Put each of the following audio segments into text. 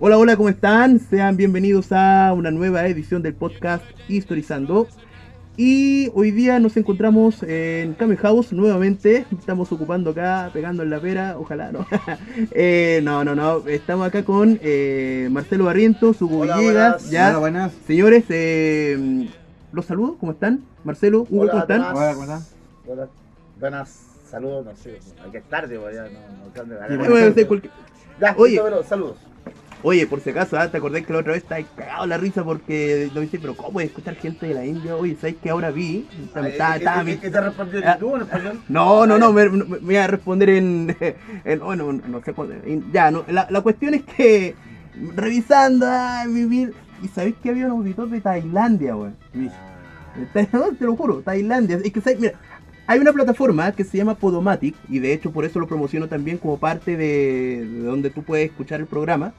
Hola, hola, ¿cómo están? Sean bienvenidos a una nueva edición del podcast Historizando. Y hoy día nos encontramos en Kame House nuevamente. Estamos ocupando acá, pegando en la pera, ojalá no. No. Estamos acá con Marcelo Barrientos, Hugo Hola, Villegas, buenas. ya. Hola, buenas. Señores, los saludos, ¿cómo están? Marcelo, Hugo, Hola ¿cómo a están? todas. Hola, ¿cómo están? Hola. Buenas, saludos, no sé, aquí es tarde, pues, ya no sé dónde Sí, ganar. bueno. Ya, Oye. listo, pero saludos. Oye, por si acaso, ¿te acordás que la otra vez estabas cagado la risa porque lo dice, pero ¿cómo puedes escuchar gente de la India? Oye, ¿sabes que ahora vi? ¿Qué te respondió Ah, tú en español? No, me voy a responder no sé cuándo. Ya, no, la cuestión es que revisando, vivir, y ¿sabéis que había un auditor de Tailandia, güey? No, te lo juro, Tailandia. Es que, ¿sabes? Mira, hay una plataforma que se llama Podomatic, y de hecho por eso lo promociono también como parte de donde tú puedes escuchar el programa.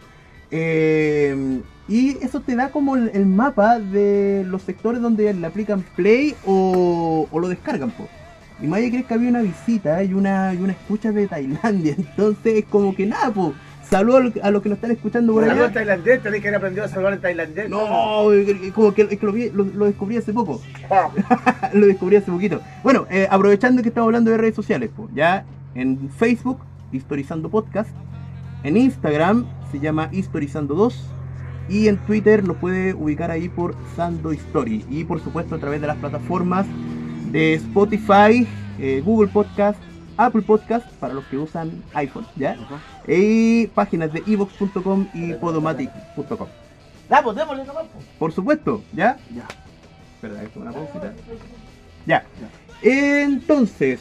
Y eso te da como el mapa de los sectores donde le aplican play o lo descargan, po. Y Maya crees que había una visita y una escucha de Tailandia. Entonces es como que nada, po. Saludos a los que nos están escuchando por Saludos en allá. tailandés, tenés que haber aprendido a saludar en tailandés. No, como que es que lo descubrí hace poco. Ah, Lo descubrí hace poquito. Bueno, aprovechando que estamos hablando de redes sociales, pues ya en Facebook, Historizando Podcast. En Instagram se llama Historizando2. Y en Twitter lo puede ubicar ahí por Sando Story. Y por supuesto a través de las plataformas de Spotify, Google Podcast, Apple Podcast para los que usan iPhone, ¿ya? Y páginas de evox.com y podomatic.com. ya, pues démosle nomás, pues. Por supuesto, ¿ya? Ya. Espera, esto una pausita. Ya. Entonces,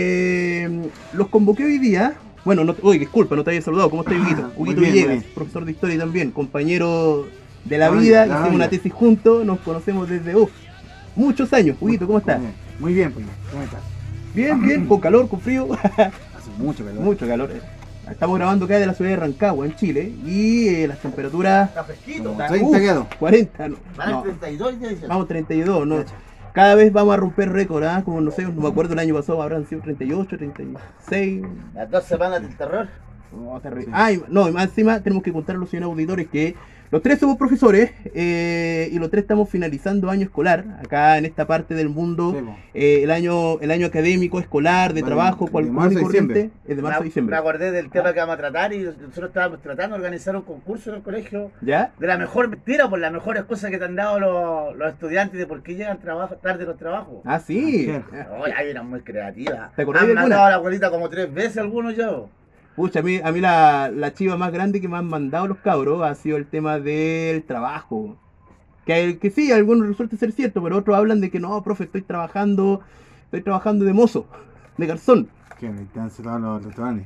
los convoqué hoy día. Bueno, oye, disculpa, no te había saludado. ¿Cómo estás, Huguito? Muy Huguito bien, Villegas, muy bien. profesor de historia también, compañero de la Ah, vida. la Hicimos vida. una tesis juntos, nos conocemos desde muchos años. Huguito, ¿cómo estás? Muy bien, pues. ¿Cómo estás? Bien, con calor, con frío. Hace mucho calor. Mucho calor. Estamos grabando acá de la ciudad de Rancagua, en Chile, y las temperaturas Está fresquito. Como 30 grados. 40, no, Van a no, 32 ya dicen. vamos 32, no. Cada vez vamos a romper récord, ¿ah? Como no sé, no me acuerdo el año pasado, habrán sido 38, 36. Las 2 semanas del terror. No, terrible. Sí. Ay, no, y más encima tenemos que contar a los señores auditores que los tres somos profesores y los tres estamos finalizando año escolar acá en esta parte del mundo. Sí, po. El año académico, escolar, de Vale, trabajo, de cual marzo común y a corriente, diciembre. es de marzo a Me diciembre. acordé del tema que vamos a tratar y nosotros estábamos tratando de organizar un concurso en el colegio ¿Ya? de la mejor mentira, por las mejores cosas que te han dado los estudiantes de por qué llegan tarde los trabajos. Ah, sí. Oye, hay una muy creativa. ¿Te acordás Han de alguna? matado a la abuelita como 3 veces algunos ya. Pucha, a mí la chiva más grande que me han mandado los cabros ha sido el tema del trabajo. Que sí, algunos resulta ser cierto, pero otros hablan de que no, profe, estoy trabajando de mozo, de garzón. Que me están cerrados los restaurantes.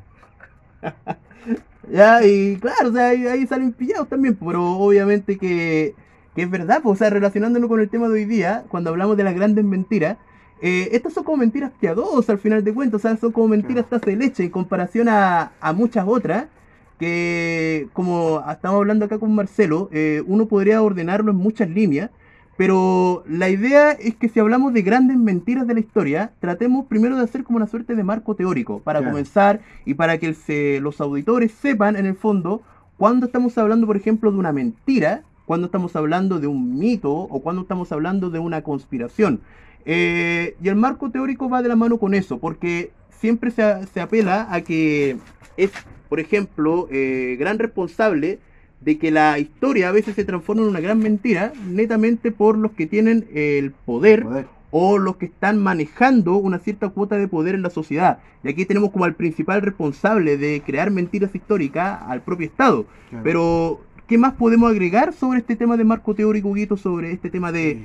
Ya, y claro, o sea, ahí salen pillados también, pero obviamente que es verdad, pues, o sea, relacionándolo con el tema de hoy día, cuando hablamos de las grandes mentiras, estas son como mentiras piadosas al final de cuentas, o sea, son como mentiras taza de leche en comparación a muchas otras, que como estamos hablando acá con Marcelo, uno podría ordenarlo en muchas líneas, pero la idea es que si hablamos de grandes mentiras de la historia, tratemos primero de hacer como una suerte de marco teórico, para Claro. comenzar y para que los auditores sepan en el fondo cuando estamos hablando, por ejemplo, de una mentira, cuando estamos hablando de un mito o cuando estamos hablando de una conspiración. Y el marco teórico va de la mano con eso, porque siempre se apela a que es, por ejemplo, gran responsable de que la historia a veces se transforma en una gran mentira, netamente por los que tienen el poder Poder. o los que están manejando una cierta cuota de poder en la sociedad. Y aquí tenemos como al principal responsable de crear mentiras históricas al propio Estado. Claro. Pero, ¿qué más podemos agregar sobre este tema de marco teórico, Guito, sobre este tema de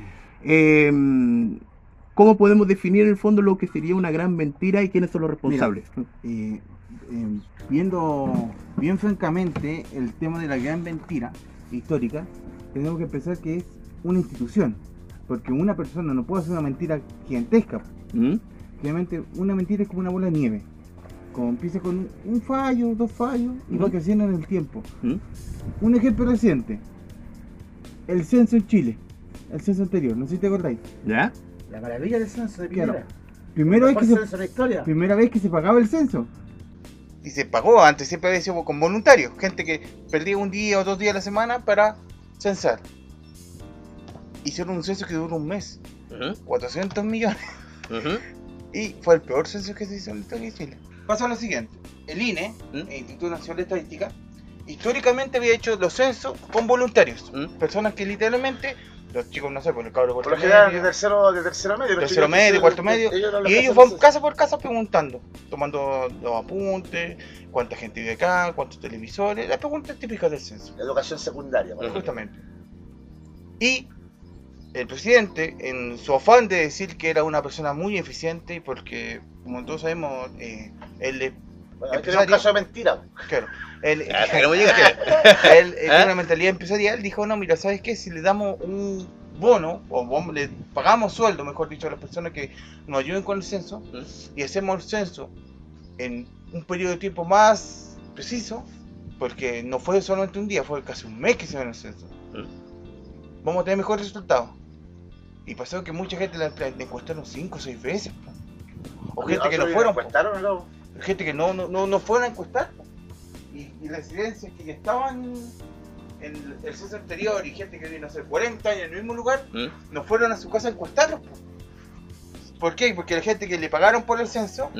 cómo podemos definir en el fondo lo que sería una gran mentira y quiénes son los responsables? Viendo bien francamente el tema de la gran mentira histórica, tenemos que pensar que es una institución, porque una persona no puede hacer una mentira gigantesca. ¿Mm? Realmente una mentira es como una bola de nieve, como empieza con un fallo, 2 fallos y va creciendo en el tiempo. ¿Mm? Un ejemplo reciente, el censo en Chile, el censo anterior, no sé si te acordáis. ¿Ya? La maravilla del censo de Piñera. Primera vez, Mejor que censo de la historia. primera vez que se pagaba el censo. y se pagó, antes siempre había sido con voluntarios, gente que perdía un día o 2 días a la semana para censar. Hicieron un censo que duró un mes, 400 millones, y fue el peor censo que se hizo en la historia de Chile. Pasa lo siguiente, el INE, el Instituto Nacional de Estadística, históricamente había hecho los censos con voluntarios, personas que literalmente, los chicos, no sé, por el cabro por lo general de tercero medio, cuarto medio, y ellos van casa por casa preguntando, tomando los apuntes, cuánta gente vive acá, cuántos televisores, las preguntas típicas del censo. Educación secundaria, Justamente. Y el presidente, en su afán de decir que era una persona muy eficiente, porque como todos sabemos, él es un caso de mentira. Claro. Él ¿Eh? tiene una mentalidad empresarial, dijo, no, mira, ¿sabes qué? Si le damos un bono, o le pagamos sueldo, mejor dicho, a las personas que nos ayuden con el censo, y hacemos el censo en un periodo de tiempo más preciso, porque no fue solamente un día, fue casi un mes que se dio el censo, vamos a tener mejores resultados. Y pasó que mucha gente la encuestaron 5 o 6 veces, o gente que no fueron, gente que no fueron a encuestar, y residencias que ya estaban en el censo anterior, y gente que vino hace 40 años en el mismo lugar, no fueron a su casa a encuestarlos. ¿Por qué? Porque la gente que le pagaron por el censo,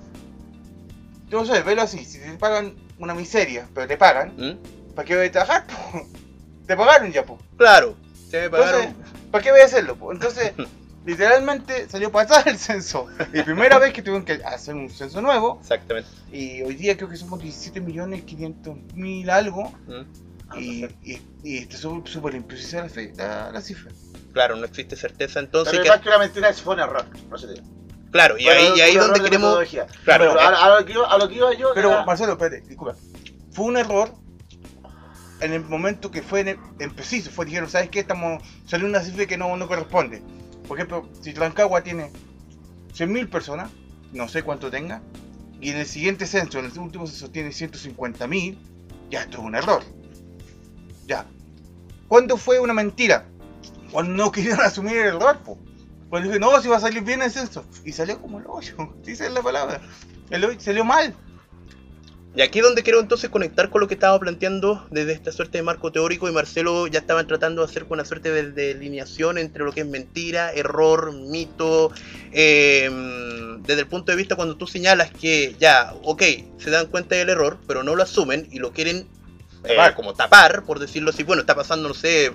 entonces, velo así, si te pagan una miseria, pero te pagan, ¿para qué voy a trabajar? Te pagaron ya, po. Claro, se me pagaron. Entonces, ¿para qué voy a hacerlo, po? Entonces, literalmente salió pasar el censo. Y primera vez que tuvieron que hacer un censo nuevo. Exactamente. Y hoy día creo que somos 17.500.000 algo. Y está súper imprecisa la cifra. Claro, no existe certeza entonces. Pero más que una mentira, eso fue un error. No sé. Claro, y ahí donde queremos. Claro, pero a lo que iba yo. Pero era... Marcelo, espérate, disculpa. Fue un error en el momento que fue en preciso. Dijeron, ¿sabes qué? Salió una cifra que no corresponde. Por ejemplo, si Rancagua tiene 100.000 personas, no sé cuánto tenga, y en el siguiente censo, en el último censo tiene 150.000, ya esto es un error. Ya. ¿Cuándo fue una mentira? Cuando no querían asumir el error, po. Cuando dije, no, si va a salir bien el censo. Y salió como el hoyo, si esa es la palabra. El hoyo salió mal. Y aquí es donde quiero entonces conectar con lo que estaba planteando desde esta suerte de marco teórico, y Marcelo ya estaban tratando de hacer una suerte de delineación entre lo que es mentira, error, mito, desde el punto de vista cuando tú señalas que ya, ok, se dan cuenta del error, pero no lo asumen y lo quieren como tapar, por decirlo así. Bueno, está pasando, no sé,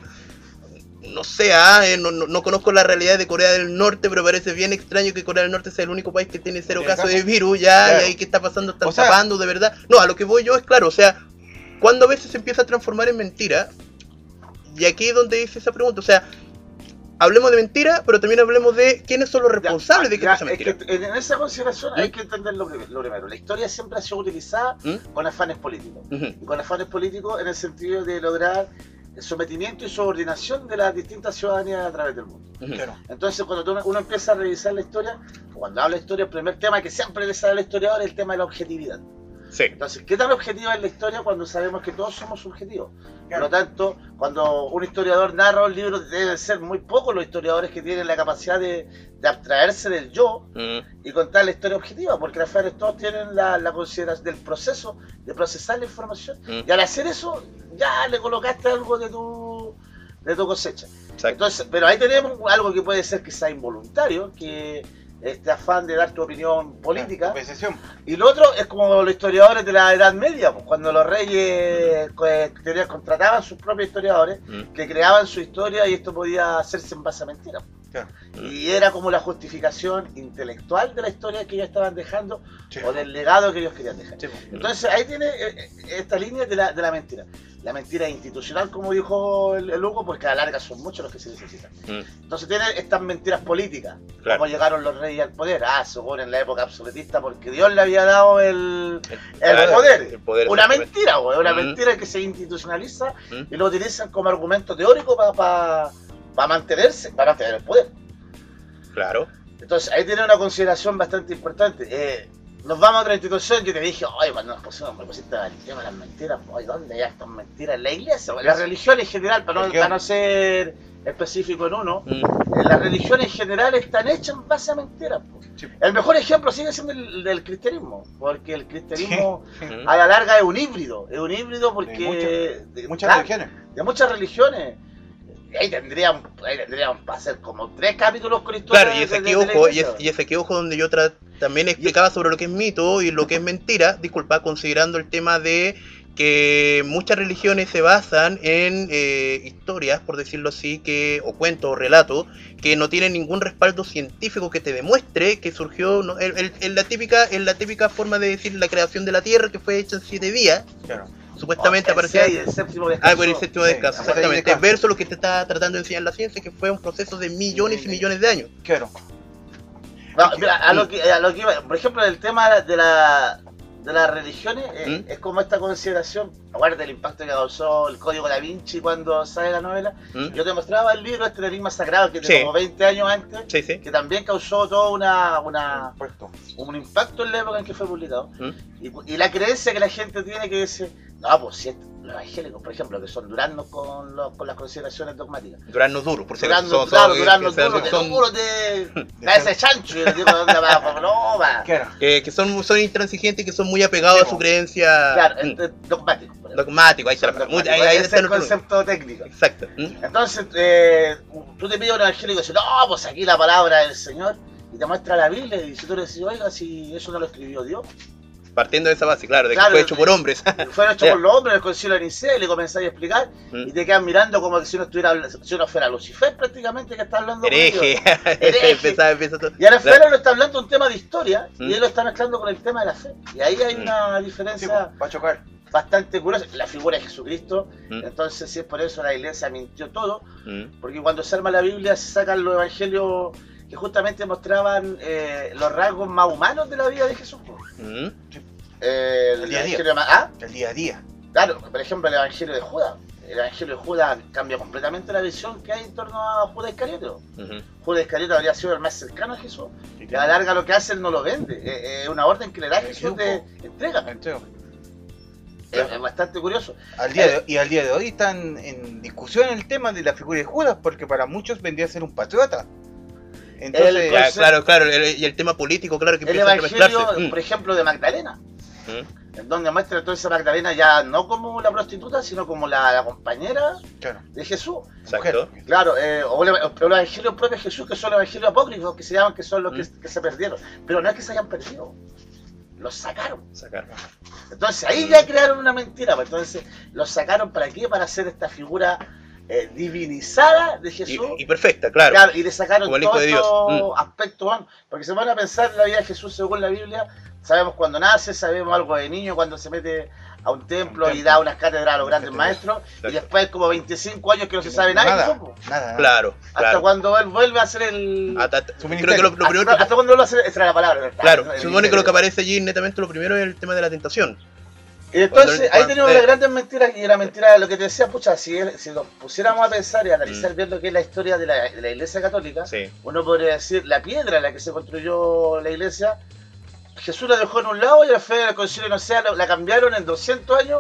no conozco la realidad de Corea del Norte, pero parece bien extraño que Corea del Norte sea el único país que tiene 0 casos de virus ya, claro. Y ahí qué está pasando, están tapando de verdad. No, a lo que voy yo es claro, o sea, cuando a veces se empieza a transformar en mentira, y aquí es donde hice esa pregunta, o sea, hablemos de mentira, pero también hablemos de quiénes son los responsables de que esa mentira. Es que en esa consideración hay que entender lo primero. La historia siempre ha sido utilizada con afanes políticos, y con afanes políticos en el sentido de lograr el sometimiento y subordinación de las distintas ciudadanías a través del mundo. Claro. Entonces, cuando uno empieza a revisar la historia, cuando habla de historia, el primer tema que siempre le sale al historiador es el tema de la objetividad. Sí. Entonces, ¿qué tan objetiva es la historia cuando sabemos que todos somos subjetivos? Claro. Por lo tanto, cuando un historiador narra un libro, deben ser muy pocos los historiadores que tienen la capacidad de abstraerse del yo y contar la historia objetiva, porque las FARES todos tienen la consideración del proceso de procesar la información, y al hacer eso ya le colocaste algo de tu cosecha. Exacto. Entonces, pero ahí tenemos algo que puede ser que sea involuntario, que este afán de dar tu opinión política. Y lo otro es como los historiadores de la Edad Media, pues, cuando los reyes contrataban sus propios historiadores, que creaban su historia, y esto podía hacerse en base a mentiras. Claro. Y era como la justificación intelectual de la historia que ellos estaban dejando, o del legado que ellos querían dejar. Entonces ahí tiene esta línea de la mentira. La mentira institucional, como dijo el Hugo, porque a la larga son muchos los que se necesitan. Entonces tiene estas mentiras políticas, claro. Como llegaron los reyes al poder, según en la época absolutista, porque Dios le había dado el poder. Una mentira, una mentira que se institucionaliza y lo utilizan como argumento teórico para mantener el poder. Claro. Entonces ahí tiene una consideración bastante importante. Nos vamos a otra institución. Yo te dije, oye, cuando me pusiste el tema de las mentiras, oye, ¿dónde hay estas mentiras? En la iglesia, en la religión en general, para no ser específico en uno, Mm. las religiones en general están hechas en base a mentiras. Po. Sí. El mejor ejemplo sigue siendo el del cristianismo, porque el cristianismo Mm. a la larga es un híbrido porque Muchas claro, religiones. de muchas religiones. Ahí tendríamos para hacer como 3 capítulos con historia. Claro, y ese aquí de la ojo, iglesia. y ese aquí ojo donde yo también explicaba sobre lo que es mito y lo que es mentira, disculpa, considerando el tema de que muchas religiones se basan en historias, por decirlo así, o cuentos o relatos, que no tienen ningún respaldo científico que te demuestre que surgió en la típica forma de decir la creación de la Tierra, que fue hecha en 7 días, Claro. supuestamente El aparecía... seis, el séptimo descanso. por el séptimo descanso, Sí, exactamente. descanso. Versus lo que te está tratando de enseñar la ciencia, que fue un proceso de millones y millones de años. Claro. No, mira, a lo que iba, por ejemplo, el tema de las religiones es como esta consideración. Acuérdate el impacto que causó el Código Da Vinci cuando sale la novela. ¿Mm? Yo te mostraba el libro este Enigma Sagrado que Sí. tiene como 20 años antes, Sí, sí. que también causó todo Puesto. un impacto en la época en que fue publicado. ¿Mm? Y la creencia que la gente tiene que decir, no, pues si los evangélicos, por ejemplo, que son duraznos con las consideraciones dogmáticas. Durazno duro, por si Durazno, acaso. claro, durazno duro, de son- duro de ese chancho, y les digo, ¿dónde va? No, va. Claro. que son intransigentes y que son muy apegados Sí, a su creencia Claro, dogmático. por ejemplo. dogmático. Ahí está, Son dogmáticos, ahí ese está es el otro- concepto técnico. Exacto. ¿Mm? Entonces, tú te pides a un evangélico y dices, no, pues aquí la palabra del Señor, y te muestra la Biblia, y si tú le decís, oiga, si eso no lo escribió Dios, Partiendo de esa base, claro, de que Claro, fue hecho por hombres. fue hecho Ya. por los hombres en el concilio de Nicea, y le comenzáis a explicar, Mm. y te quedan mirando como que si uno fuera Lucifer prácticamente, que está hablando con Hereje. ellos. Hereje. Empieza todo. Y ahora Claro. Fero lo está hablando de un tema de historia, Mm. y él lo está mezclando con el tema de la fe. Y ahí hay una Sí, diferencia va a chocar. bastante curiosa. La figura de Jesucristo, Mm. entonces si es por eso la iglesia mintió todo, Mm. porque cuando se arma la Biblia se sacan los evangelios que justamente mostraban los rasgos más humanos de la vida de Jesús. Mm. El día a día. evangelio El día a día. claro, por ejemplo el evangelio de Judas. El evangelio de Judas cambia completamente la visión que hay en torno a Judas Iscariote. Ujú. Judas Iscariote habría sido el más cercano a Jesús. Y a la larga lo que hace él no lo vende. Es una orden que le da a Jesús de entrega. Es bastante curioso. Al día de hoy están en discusión el tema de la figura de Judas, porque para muchos vendría a ser un patriota. Entonces, Ya, claro, y el tema político, claro, que El empieza a evangelio, mezclarse. por ejemplo, de Magdalena. Mm. En donde muestra entonces a Magdalena ya no como la prostituta, sino como la compañera claro, de Jesús. Exacto. Claro, o los evangelios propios de Jesús, que son los evangelios apócrifos, que se llaman, que son los que se perdieron. Pero no es que se hayan perdido, los sacaron. Sacar. Entonces ahí ya crearon una mentira. Pues entonces los sacaron ¿para qué? Para hacer esta figura divinizada de Jesús. Y perfecta, claro. Claro, y le sacaron Como el Hijo todos de Dios. estos aspectos humanos. Porque se van a pensar en la vida de Jesús según la Biblia. Sabemos cuando nace, sabemos algo de niño, cuando se mete a un templo y da unas cátedras a los grandes maestros. Exacto. Y después como 25 años que no se sabe nada de nada, Jesús, po. nada. Claro, Hasta claro. cuando él vuelve a hacer el... Su Creo ministerio. que lo primero hasta cuando vuelve a hacer... Esa era la palabra, ¿verdad? Claro, El se supone que lo que ministerio. aparece allí netamente lo primero es el tema de la tentación. Y entonces, ahí tenemos eh. las grandes mentiras, y la mentira de lo que te decía, pucha, si nos pusiéramos a pensar y a analizar bien lo que es la historia de la Iglesia Católica, Sí. uno podría decir, la piedra en la que se construyó la Iglesia, Jesús la dejó en un lado y la fe del Concilio de Nicea la cambiaron en 200 años,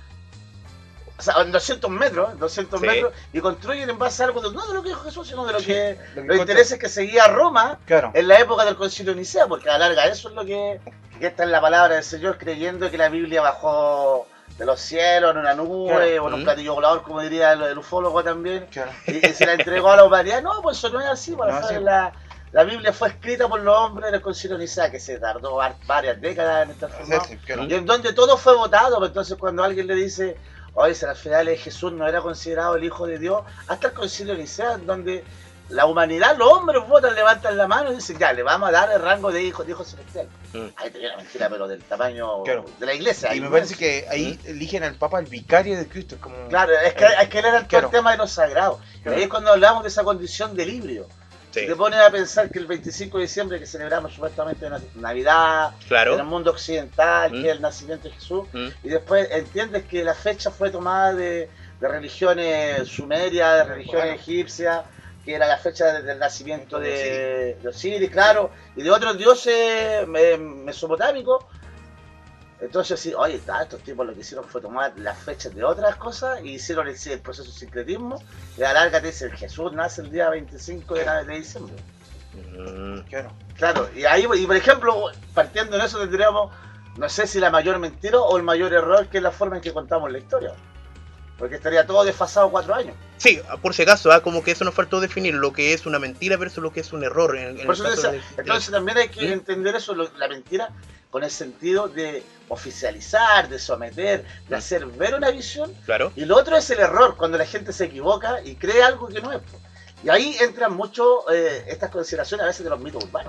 o sea, en 200 metros, Sí. y construyen en base a algo, no de lo que dijo Jesús, sino de lo Sí, que lo que los intereses que seguía Roma Claro. en la época del Concilio de Nicea, porque a la larga eso es lo que está en la palabra del Señor, creyendo que la Biblia bajó de los cielos en una nube, Claro. o en un platillo volador, como diría el ufólogo también, Claro. y se la entregó a la humanidad. No, pues eso no es así, pues, No es así. la Biblia fue escrita por los hombres en el Concilio de Nicea, que se tardó varias décadas en estar formado, Sí, claro. y en donde todo fue votado. Pues entonces cuando alguien le dice, oye, si al final Jesús no era considerado el Hijo de Dios, hasta el Concilio de Nicea, en donde la humanidad, los hombres votan, levantan la mano y dicen, ya, le vamos a dar el rango de hijo celestial. Mm. Ahí tenía la mentira, pero del tamaño Claro. de la iglesia. Y me Ahí parece no. que ahí eligen al Papa el vicario de Cristo. Es como... Claro, es que él era todo Claro. el tema de los sagrados. Claro. Y ahí es cuando hablamos de esa condición de librio. Sí. Te pones a pensar que el 25 de diciembre, que celebramos supuestamente Navidad, en el Claro. mundo occidental, Mm. que es el nacimiento de Jesús, Mm. y después entiendes que la fecha fue tomada de religiones sumerias, de religiones Bueno. egipcias, que era la fecha del nacimiento de Osiris, claro, y de otros dioses mesopotámicos, Entonces, sí, oye, estos tipos lo que hicieron fue tomar las fechas de otras cosas y hicieron el proceso de sincretismo. Y a la larga te dicen, Jesús nace el día 25 de diciembre. Claro, y ahí, y por ejemplo, partiendo en eso tendríamos, no sé si la mayor mentira o el mayor error, que es la forma en que contamos la historia. Porque estaría todo desfasado 4 años. Sí, por si acaso, como que eso nos faltó definir lo que es una mentira versus lo que es un error. Entonces también hay que entender eso, la mentira, con el sentido de oficializar, de someter, de hacer ver una visión. Claro. Y lo otro es el error, cuando la gente se equivoca y cree algo que no es. Y ahí entran mucho estas consideraciones a veces de los mitos urbanos.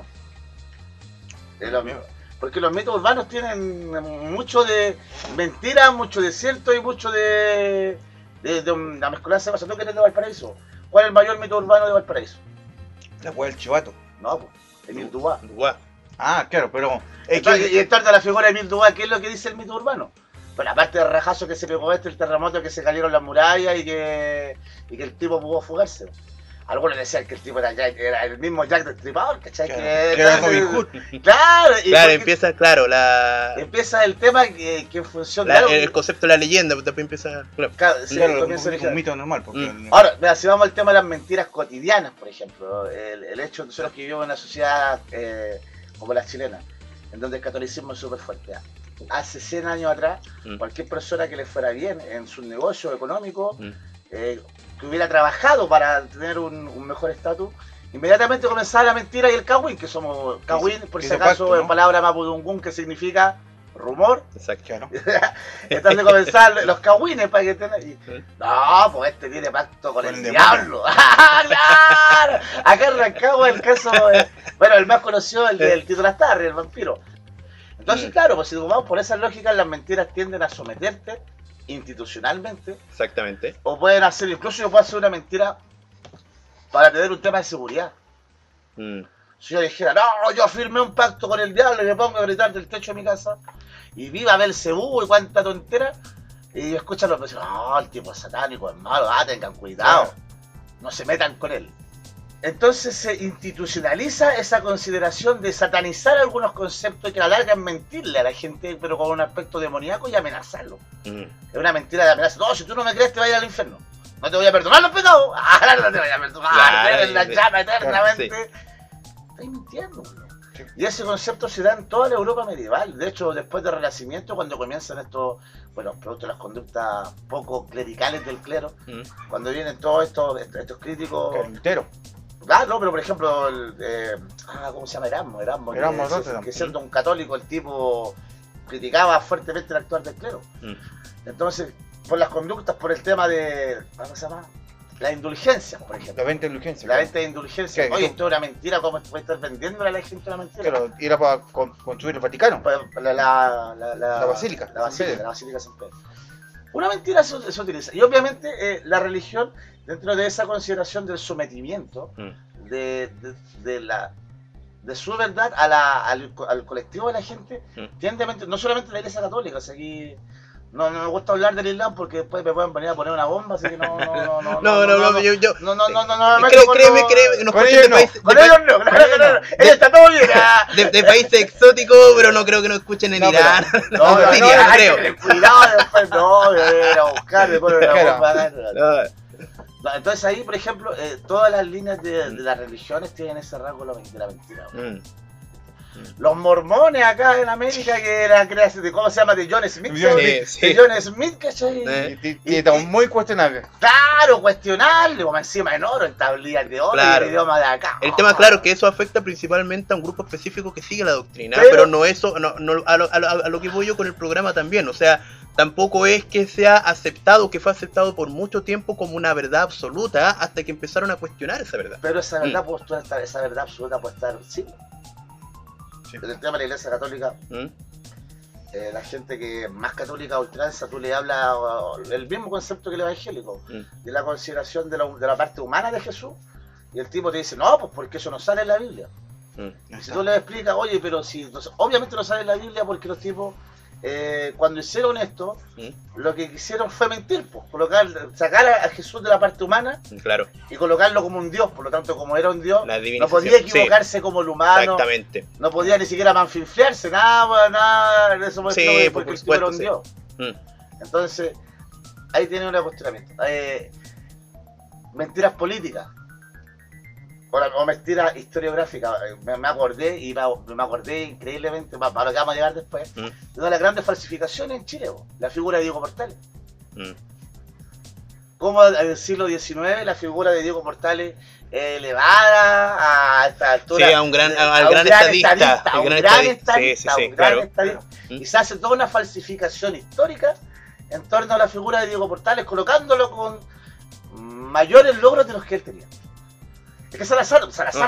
Porque los mitos urbanos tienen mucho de mentira, mucho de cierto y mucho de una mezcolanza de cosas. ¿Tú que eres de Valparaíso? ¿Cuál es el mayor mito urbano de Valparaíso? La hueá del chivato. No, pues, Emil Dubois. Ah, claro, pero... Y en torno a la figura de Emil Dubois, ¿qué es lo que dice el mito urbano? Bueno, aparte del rajazo que se pegó el terremoto, que se cayeron las murallas y que el tipo pudo fugarse. Algunos decían que el tipo era el mismo Jack Destripador, ¿cachai? Claro, empieza el tema que en función de algo. El concepto de la leyenda, también empieza. Claro, un mito normal. Porque Ahora, mira, si vamos al tema de las mentiras cotidianas, por ejemplo, el hecho de nosotros que vivimos en una sociedad como la chilena, en donde el catolicismo es súper fuerte. Hace 100 años atrás, cualquier persona que le fuera bien en su negocio económico, que hubiera trabajado para tener un mejor estatus, inmediatamente comenzaba la mentira y el cagüín, que somos cagüín, por si acaso, en palabra mapudungún, que significa rumor. Exacto. Entonces comenzaban los cagüines para que tengan. No, pues este tiene pacto con el diablo. ¡Claro! Acá arrancamos el caso, bueno, el más conocido, el del Tito Lastarri, el vampiro. Entonces, claro, pues si tomamos por esas lógicas, las mentiras tienden a someterte institucionalmente. Exactamente. O pueden hacer, incluso yo puedo hacer una mentira para tener un tema de seguridad. Si yo dijera, no, yo firmé un pacto con el diablo y me pongo a gritar del techo de mi casa y viva Belcebú y cuánta tontera, y escuchan los vecinos, no, el tipo es satánico, es malo, tengan cuidado, no se metan con él. Entonces se institucionaliza esa consideración de satanizar algunos conceptos que a la larga es mentirle a la gente, pero con un aspecto demoníaco, y amenazarlo. Es una mentira de amenaza. No, si tú no me crees te vas a ir al infierno. No te voy a perdonar los pecados. No te voy a perdonar. En la llama eternamente. Estás mintiendo. Sí. Y ese concepto se da en toda la Europa medieval. De hecho, después del Renacimiento, cuando comienzan estos, bueno, producto de las conductas poco clericales del clero, cuando vienen todos estos críticos... No, pero por ejemplo, ¿cómo se llama? Erasmo, que siendo un católico el tipo criticaba fuertemente el actuar del clero. Entonces, por las conductas, por el tema de, ¿cómo se llama? La indulgencia, por ejemplo. La venta de indulgencia. La venta de indulgencia. Oye, esto es una mentira, ¿cómo puede estar vendiéndole a la gente una mentira? Claro, era para construir el Vaticano. La basílica. La basílica San Pedro. Una mentira se utiliza. Y obviamente la religión, dentro de esa consideración del sometimiento, de su verdad al colectivo de la gente, tiende a mentir. No solamente la Iglesia Católica, o sea, aquí no me gusta hablar del Islam porque después me pueden venir a poner una bomba, así que no. Créeme, nos escuchan de países. Con ellos no. Ellos están todos bien. De países exóticos, pero no creo que nos escuchen en Irán. No, creo. Cuidado después, a buscar, me ponen una bomba. Entonces ahí, por ejemplo, todas las líneas de las religiones tienen ese rasgo de la mentira. Los mormones acá en América, que era creación, ¿cómo se llama? De John Smith. De John Smith, ¿cachai? Y está muy cuestionable. Claro, cuestionable, como encima en oro, en tablillas de oro, claro. Y el idioma de acá. El tema, claro, que eso afecta principalmente a un grupo específico que sigue la doctrina, pero no eso, a lo que voy yo con el programa también, o sea, tampoco es que sea aceptado, que fue aceptado por mucho tiempo como una verdad absoluta, hasta que empezaron a cuestionar esa verdad. Pero esa verdad esa verdad absoluta puede estar, sí. En el tema de la Iglesia Católica, la gente que es más católica ultranza, tú le hablas el mismo concepto que el evangélico, de la consideración de la parte humana de Jesús, y el tipo te dice, no, pues porque eso no sale en la Biblia. Y si tú le explicas, oye, pero si obviamente no sale en la Biblia porque los tipos cuando hicieron esto, lo que quisieron fue mentir, pues, sacar a Jesús de la parte humana Claro. y colocarlo como un dios. Por lo tanto, como era un dios, La no divinización, podía equivocarse como el humano, Exactamente. no podía ni siquiera manfinflearse, nada de eso, Sí, porque por el tipo era un supuesto, dios. Entonces, ahí tiene un cuestionamiento. Mentiras políticas. O mentiras historiográficas. Me acordé increíblemente, para lo que vamos a llegar después, de una de las grandes falsificaciones en Chile, la figura de Diego Portales. Como en el siglo XIX la figura de Diego Portales elevada a esta altura, Sí, a un gran estadista. a un gran estadista, y se hace toda una falsificación histórica en torno a la figura de Diego Portales, colocándolo con mayores logros de los que él tenía. Es que Salazar lo hace.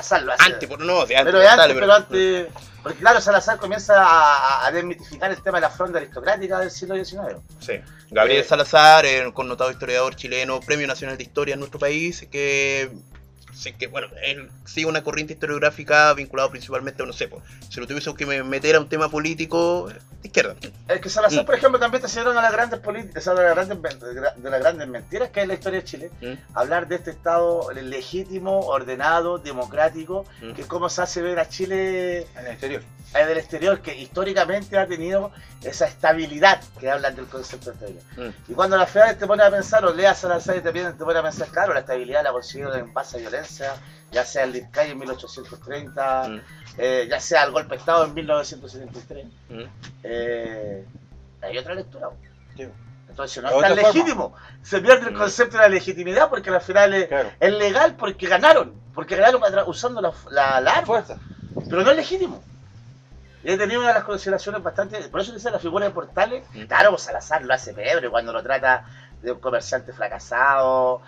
Antes, porque claro, Salazar comienza a desmitificar el tema de la fronda aristocrática del siglo XIX. Sí. Gabriel Salazar, connotado historiador chileno, Premio Nacional de Historia en nuestro país, que bueno, él sigue una corriente historiográfica vinculada principalmente, no sé, si lo tuviese que meter a un tema político, de izquierda. Es que Salazar, por ejemplo, también te enseñaron a las grandes políticas, de las grandes mentiras que es la historia de Chile, hablar de este Estado legítimo, ordenado, democrático, que es como se hace ver a Chile En el exterior. del exterior, que históricamente ha tenido esa estabilidad que hablan del concepto de estabilidad. Y cuando las ciudades te ponen a pensar, o leas Salazar y te ponen a pensar, claro, la estabilidad la consiguieron en base a violencia, ya sea el Vizcaya en 1830, ya sea el golpe de Estado en 1973. Hay otra lectura. Sí. Entonces no es tan legítimo. Se pierde el concepto de la legitimidad porque al final es legal porque ganaron usando la fuerza. Pero no es legítimo. Y he tenido una de las consideraciones bastante. Por eso dice la figura de Portales. Claro, pues Salazar lo hace pebre cuando lo trata de un comerciante fracasado.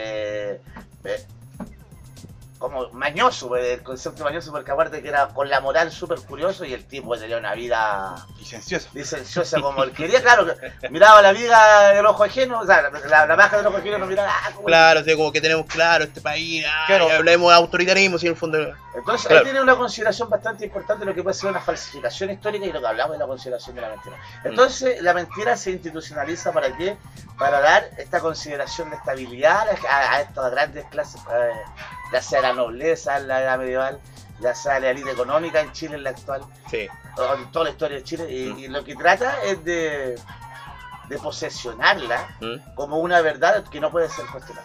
Como mañoso, el concepto mañoso, porque aparte que era con la moral súper curioso y el tipo tenía una vida licenciosa como él quería, claro, que miraba la viga del ojo ajeno, o sea, la baja del ojo ajeno no miraba, claro, o sea, como que tenemos claro este país, hablemos de autoritarismo, si en el fondo. Entonces ahí tiene una consideración bastante importante de lo que puede ser una falsificación histórica y lo que hablamos de la consideración de la mentira. Entonces la mentira se institucionaliza ¿para qué? Para dar esta consideración de estabilidad a estas grandes clases, ya sea la nobleza en la edad medieval, ya sea la élite económica en Chile en la actual, o en toda la historia de Chile, y lo que trata es de posesionarla como una verdad que no puede ser cuestionada.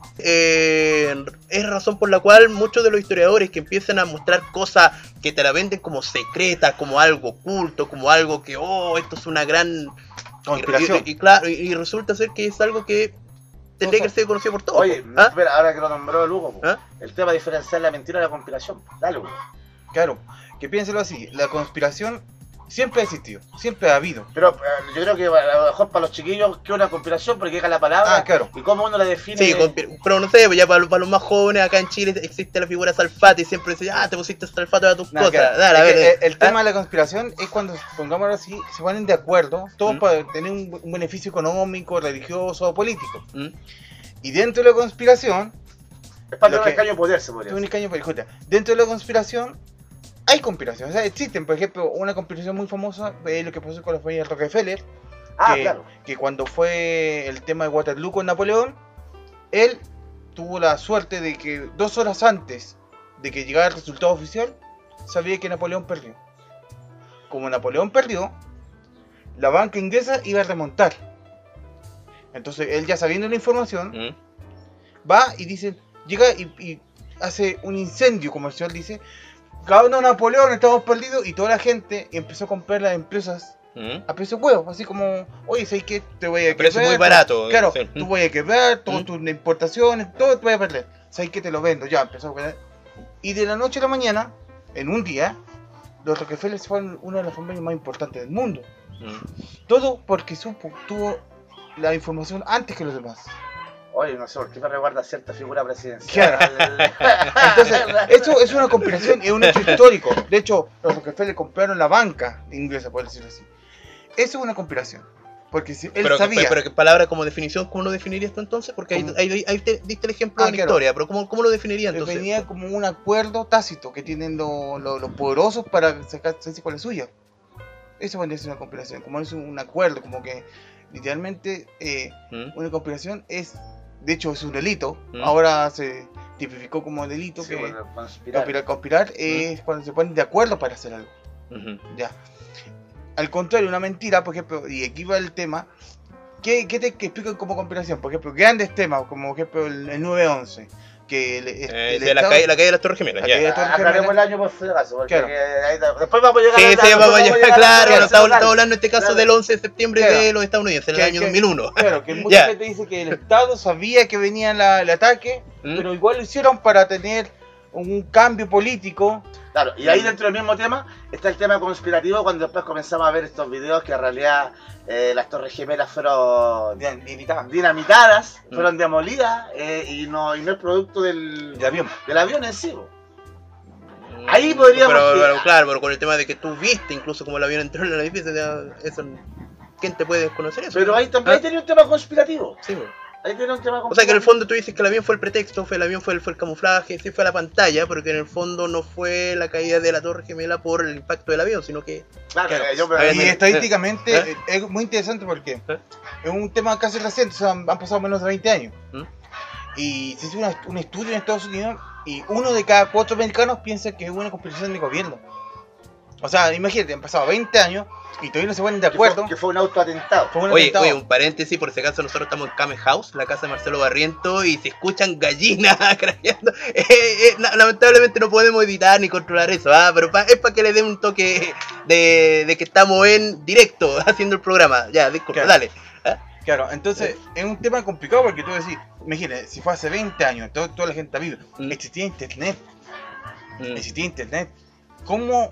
Es razón por la cual muchos de los historiadores que empiezan a mostrar cosas que te la venden como secretas, como algo oculto, como algo que, esto es una gran conspiración. Y resulta ser que es algo que tendría que ser conocido por todos. Oye, espera, ahora que lo nombró Lugo, el tema de diferenciar la mentira de la conspiración. Dale, Hugo. Claro, que piénselo así, la conspiración siempre ha existido, siempre ha habido. Pero yo creo que a lo mejor para los chiquillos que una conspiración, porque llega la palabra y cómo uno la define. Sí, pero no sé, ya para los más jóvenes acá en Chile existe la figura Salfate y siempre dice, te pusiste Salfate a tus cosas. Claro. Dale, a ver, el tema de la conspiración es cuando, pongámoslo así, se ponen de acuerdo, todos para tener un beneficio económico, religioso o político. Y dentro de la conspiración... Es para tener un escaño de poder, se podría decir. Dentro de la conspiración hay conspiraciones, o sea, existen, por ejemplo, una conspiración muy famosa es lo que pasó con la familia Rockefeller, que cuando fue el tema de Waterloo con Napoleón, él tuvo la suerte de que 2 horas antes de que llegara el resultado oficial, sabía que Napoleón perdió. Como Napoleón perdió, la banca inglesa iba a remontar. Entonces él, ya sabiendo la información, va y dice, llega y hace un incendio comercial, dice, ganó Napoleón, estamos perdidos, y toda la gente empezó a comprar las empresas a precio huevo, así como, oye, ¿sabes qué? Te voy a quebrar. Precio muy barato. Claro, tú voy a quebrar, todas tus importaciones, todo te voy a perder. ¿Sabes qué? Te lo vendo, ya, empezó a perder. Y de la noche a la mañana, en un día, los Rockefeller fueron una de las familias más importantes del mundo. Todo porque tuvo la información antes que los demás. Oye, no sé por qué me recuerda a cierta figura presidencial. Entonces, esto es una conspiración, es un hecho histórico. De hecho, los Rockefeller compraron la banca inglesa, por decirlo así. Eso es una conspiración. Porque si él sabía... Pero ¿qué palabra como definición, cómo lo definirías tú entonces? Porque ahí te diste el ejemplo de la historia, pero ¿cómo lo definirías entonces? Venía como un acuerdo tácito que tienen los poderosos para sacarse con la suya. Eso podría ser una conspiración, como es un acuerdo, como que literalmente una conspiración es, de hecho es un delito, ahora se tipificó como delito, Sí, que bueno, conspirar. conspirar es cuando se ponen de acuerdo para hacer algo. Ya. Al contrario, una mentira, por ejemplo, y aquí va el tema, que explican como conspiración, por ejemplo, grandes temas, como por ejemplo el 9/11, que la caída de las Torres Gemelas, la ya. caída de las Torres Aclaremos Gemelas. el año por si acaso, porque Claro. después vamos a llegar Sí, a sí, vamos a llegar llegar, claro, a estamos nacional. hablando en este caso Claro. del 11 de septiembre Claro. de los estadounidenses, en el año 2001. Claro, que Ya. mucha gente dice que el Estado sabía que venía el ataque, pero igual lo hicieron para tener un cambio político. Claro, y ahí dentro del mismo tema está el tema conspirativo cuando después comenzamos a ver estos videos que en realidad las Torres Gemelas fueron dinamitadas, fueron demolidas y no es producto del avión en sí. Ahí podríamos pero claro, pero con el tema de que tú viste incluso como el avión entró en el edificio, eso, ¿quién te puede desconocer eso? Pero ahí también ahí tenía un tema conspirativo. Sí, bueno. Ahí tenía un tema O sea que en el fondo tú dices que el avión fue el pretexto, el avión fue el camuflaje, sí fue la pantalla, pero que en el fondo no fue la caída de la Torre Gemela por el impacto del avión, sino que... Claro, Y estadísticamente es muy interesante porque es un tema casi reciente, o sea, han pasado menos de 20 años. Y se hizo un estudio en Estados Unidos y 1 de cada 4 americanos piensa que es una conspiración de gobierno. O sea, imagínate, han pasado 20 años y todavía no se ponen de acuerdo. Que fue un autoatentado. Fue un Oye, atentado. un paréntesis, por si acaso nosotros estamos en Kame House, la casa de Marcelo Barriento, y se escuchan gallinas craneando. Lamentablemente no podemos editar ni controlar eso, pero es para que le den un toque de que estamos en directo haciendo el programa. Ya, disculpa, Claro. dale. Claro, entonces es un tema complicado porque tú decís, imagínate, si fue hace 20 años, toda la gente está viva, existía internet, ¿cómo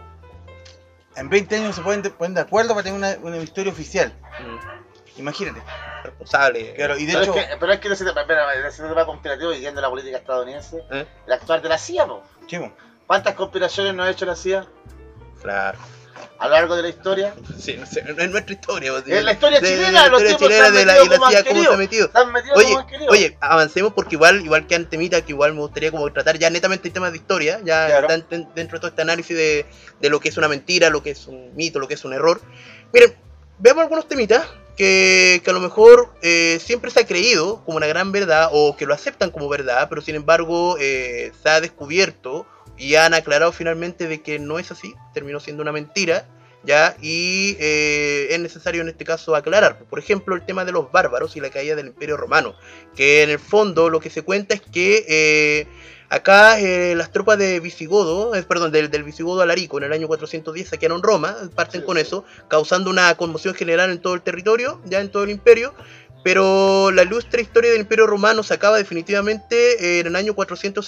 en 20 años se ponen de acuerdo para tener una historia oficial? Imagínate. Responsable. Claro, y de Pero hecho, es que en ese tema conspirativo y yendo a la política estadounidense, el actuar de la CIA, po. chivo, ¿Cuántas conspiraciones no ha hecho la CIA Claro. a lo largo de la historia? Sí, no sé, en nuestra historia. En la historia chilena, los tipos se han de la metido como CIA, han cómo se querido. ha metido. Se han metido como han querido. Oye, avancemos porque igual quedan temitas que igual me gustaría como tratar ya netamente temas de historia, ya Claro. están dentro de todo este análisis de lo que es una mentira, lo que es un mito, lo que es un error. Miren, veamos algunos temitas que a lo mejor siempre se ha creído como una gran verdad o que lo aceptan como verdad, pero sin embargo se ha descubierto y han aclarado finalmente de que no es así, terminó siendo una mentira. ¿Ya? Y es necesario en este caso aclarar, por ejemplo, el tema de los bárbaros y la caída del Imperio Romano, que en el fondo lo que se cuenta es que acá las tropas de Visigodo, del Visigodo Alarico en el año 410 saquearon Roma, parten con eso, causando una conmoción general en todo el territorio, ya en todo el imperio. Pero la ilustre historia del Imperio Romano se acaba definitivamente en el año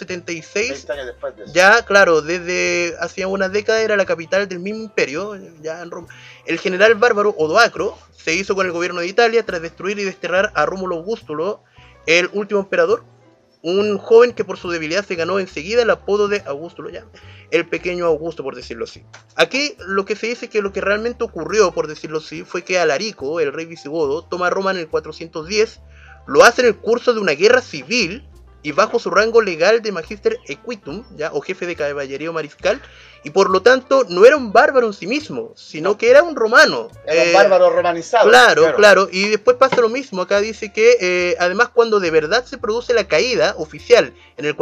476. 20 años después de eso. Ya, claro, desde hacía una década era la capital del mismo imperio, ya en Roma. El general bárbaro Odoacro se hizo con el gobierno de Italia tras destruir y desterrar a Rómulo Augustulo, el último emperador. Un joven que por su debilidad se ganó enseguida el apodo de Augustulo, ya, el pequeño Augusto, por decirlo así. Aquí lo que se dice que lo que realmente ocurrió, por decirlo así, fue que Alarico, el rey visigodo, toma Roma en el 410, lo hace en el curso de una guerra civil y bajo su rango legal de Magister Equitum, ya, o jefe de caballería o mariscal, y por lo tanto no era un bárbaro en sí mismo, sino que era un romano. Era un bárbaro romanizado. Claro, y después pasa lo mismo, acá dice que además cuando de verdad se produce la caída oficial en el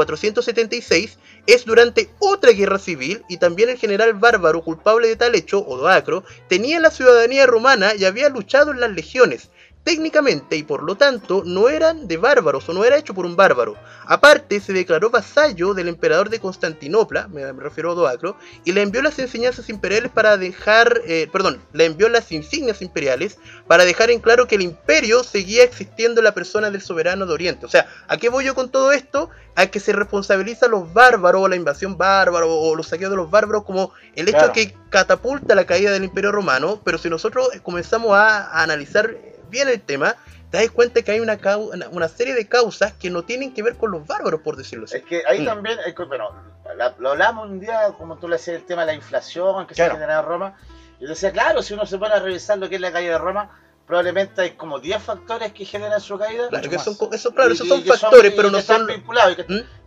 476, es durante otra guerra civil, y también el general bárbaro culpable de tal hecho, Odoacro, tenía la ciudadanía romana y había luchado en las legiones. Técnicamente y por lo tanto no eran de bárbaros o no era hecho por un bárbaro. Aparte se declaró vasallo del emperador de Constantinopla, me refiero a Odoacro, y le envió las enseñanzas imperiales para dejar, le envió las insignias imperiales para dejar en claro que el imperio seguía existiendo en la persona del soberano de Oriente. O sea, ¿a qué voy yo con todo esto? A que se responsabiliza a los bárbaros, o la invasión bárbara, o los saqueos de los bárbaros como el hecho que catapulta la caída del imperio romano, pero si nosotros comenzamos a analizar bien el tema, te das cuenta que hay una serie de causas que no tienen que ver con los bárbaros, por decirlo así. Es que ahí también, bueno, lo hablamos un día, como tú le decías, el tema de la inflación que se genera en Roma. Y yo decía, claro, si uno se pone a revisar lo que es la caída de Roma, probablemente hay como 10 factores que generan su caída. Claro, que esos son que factores, pero no están son... vinculados.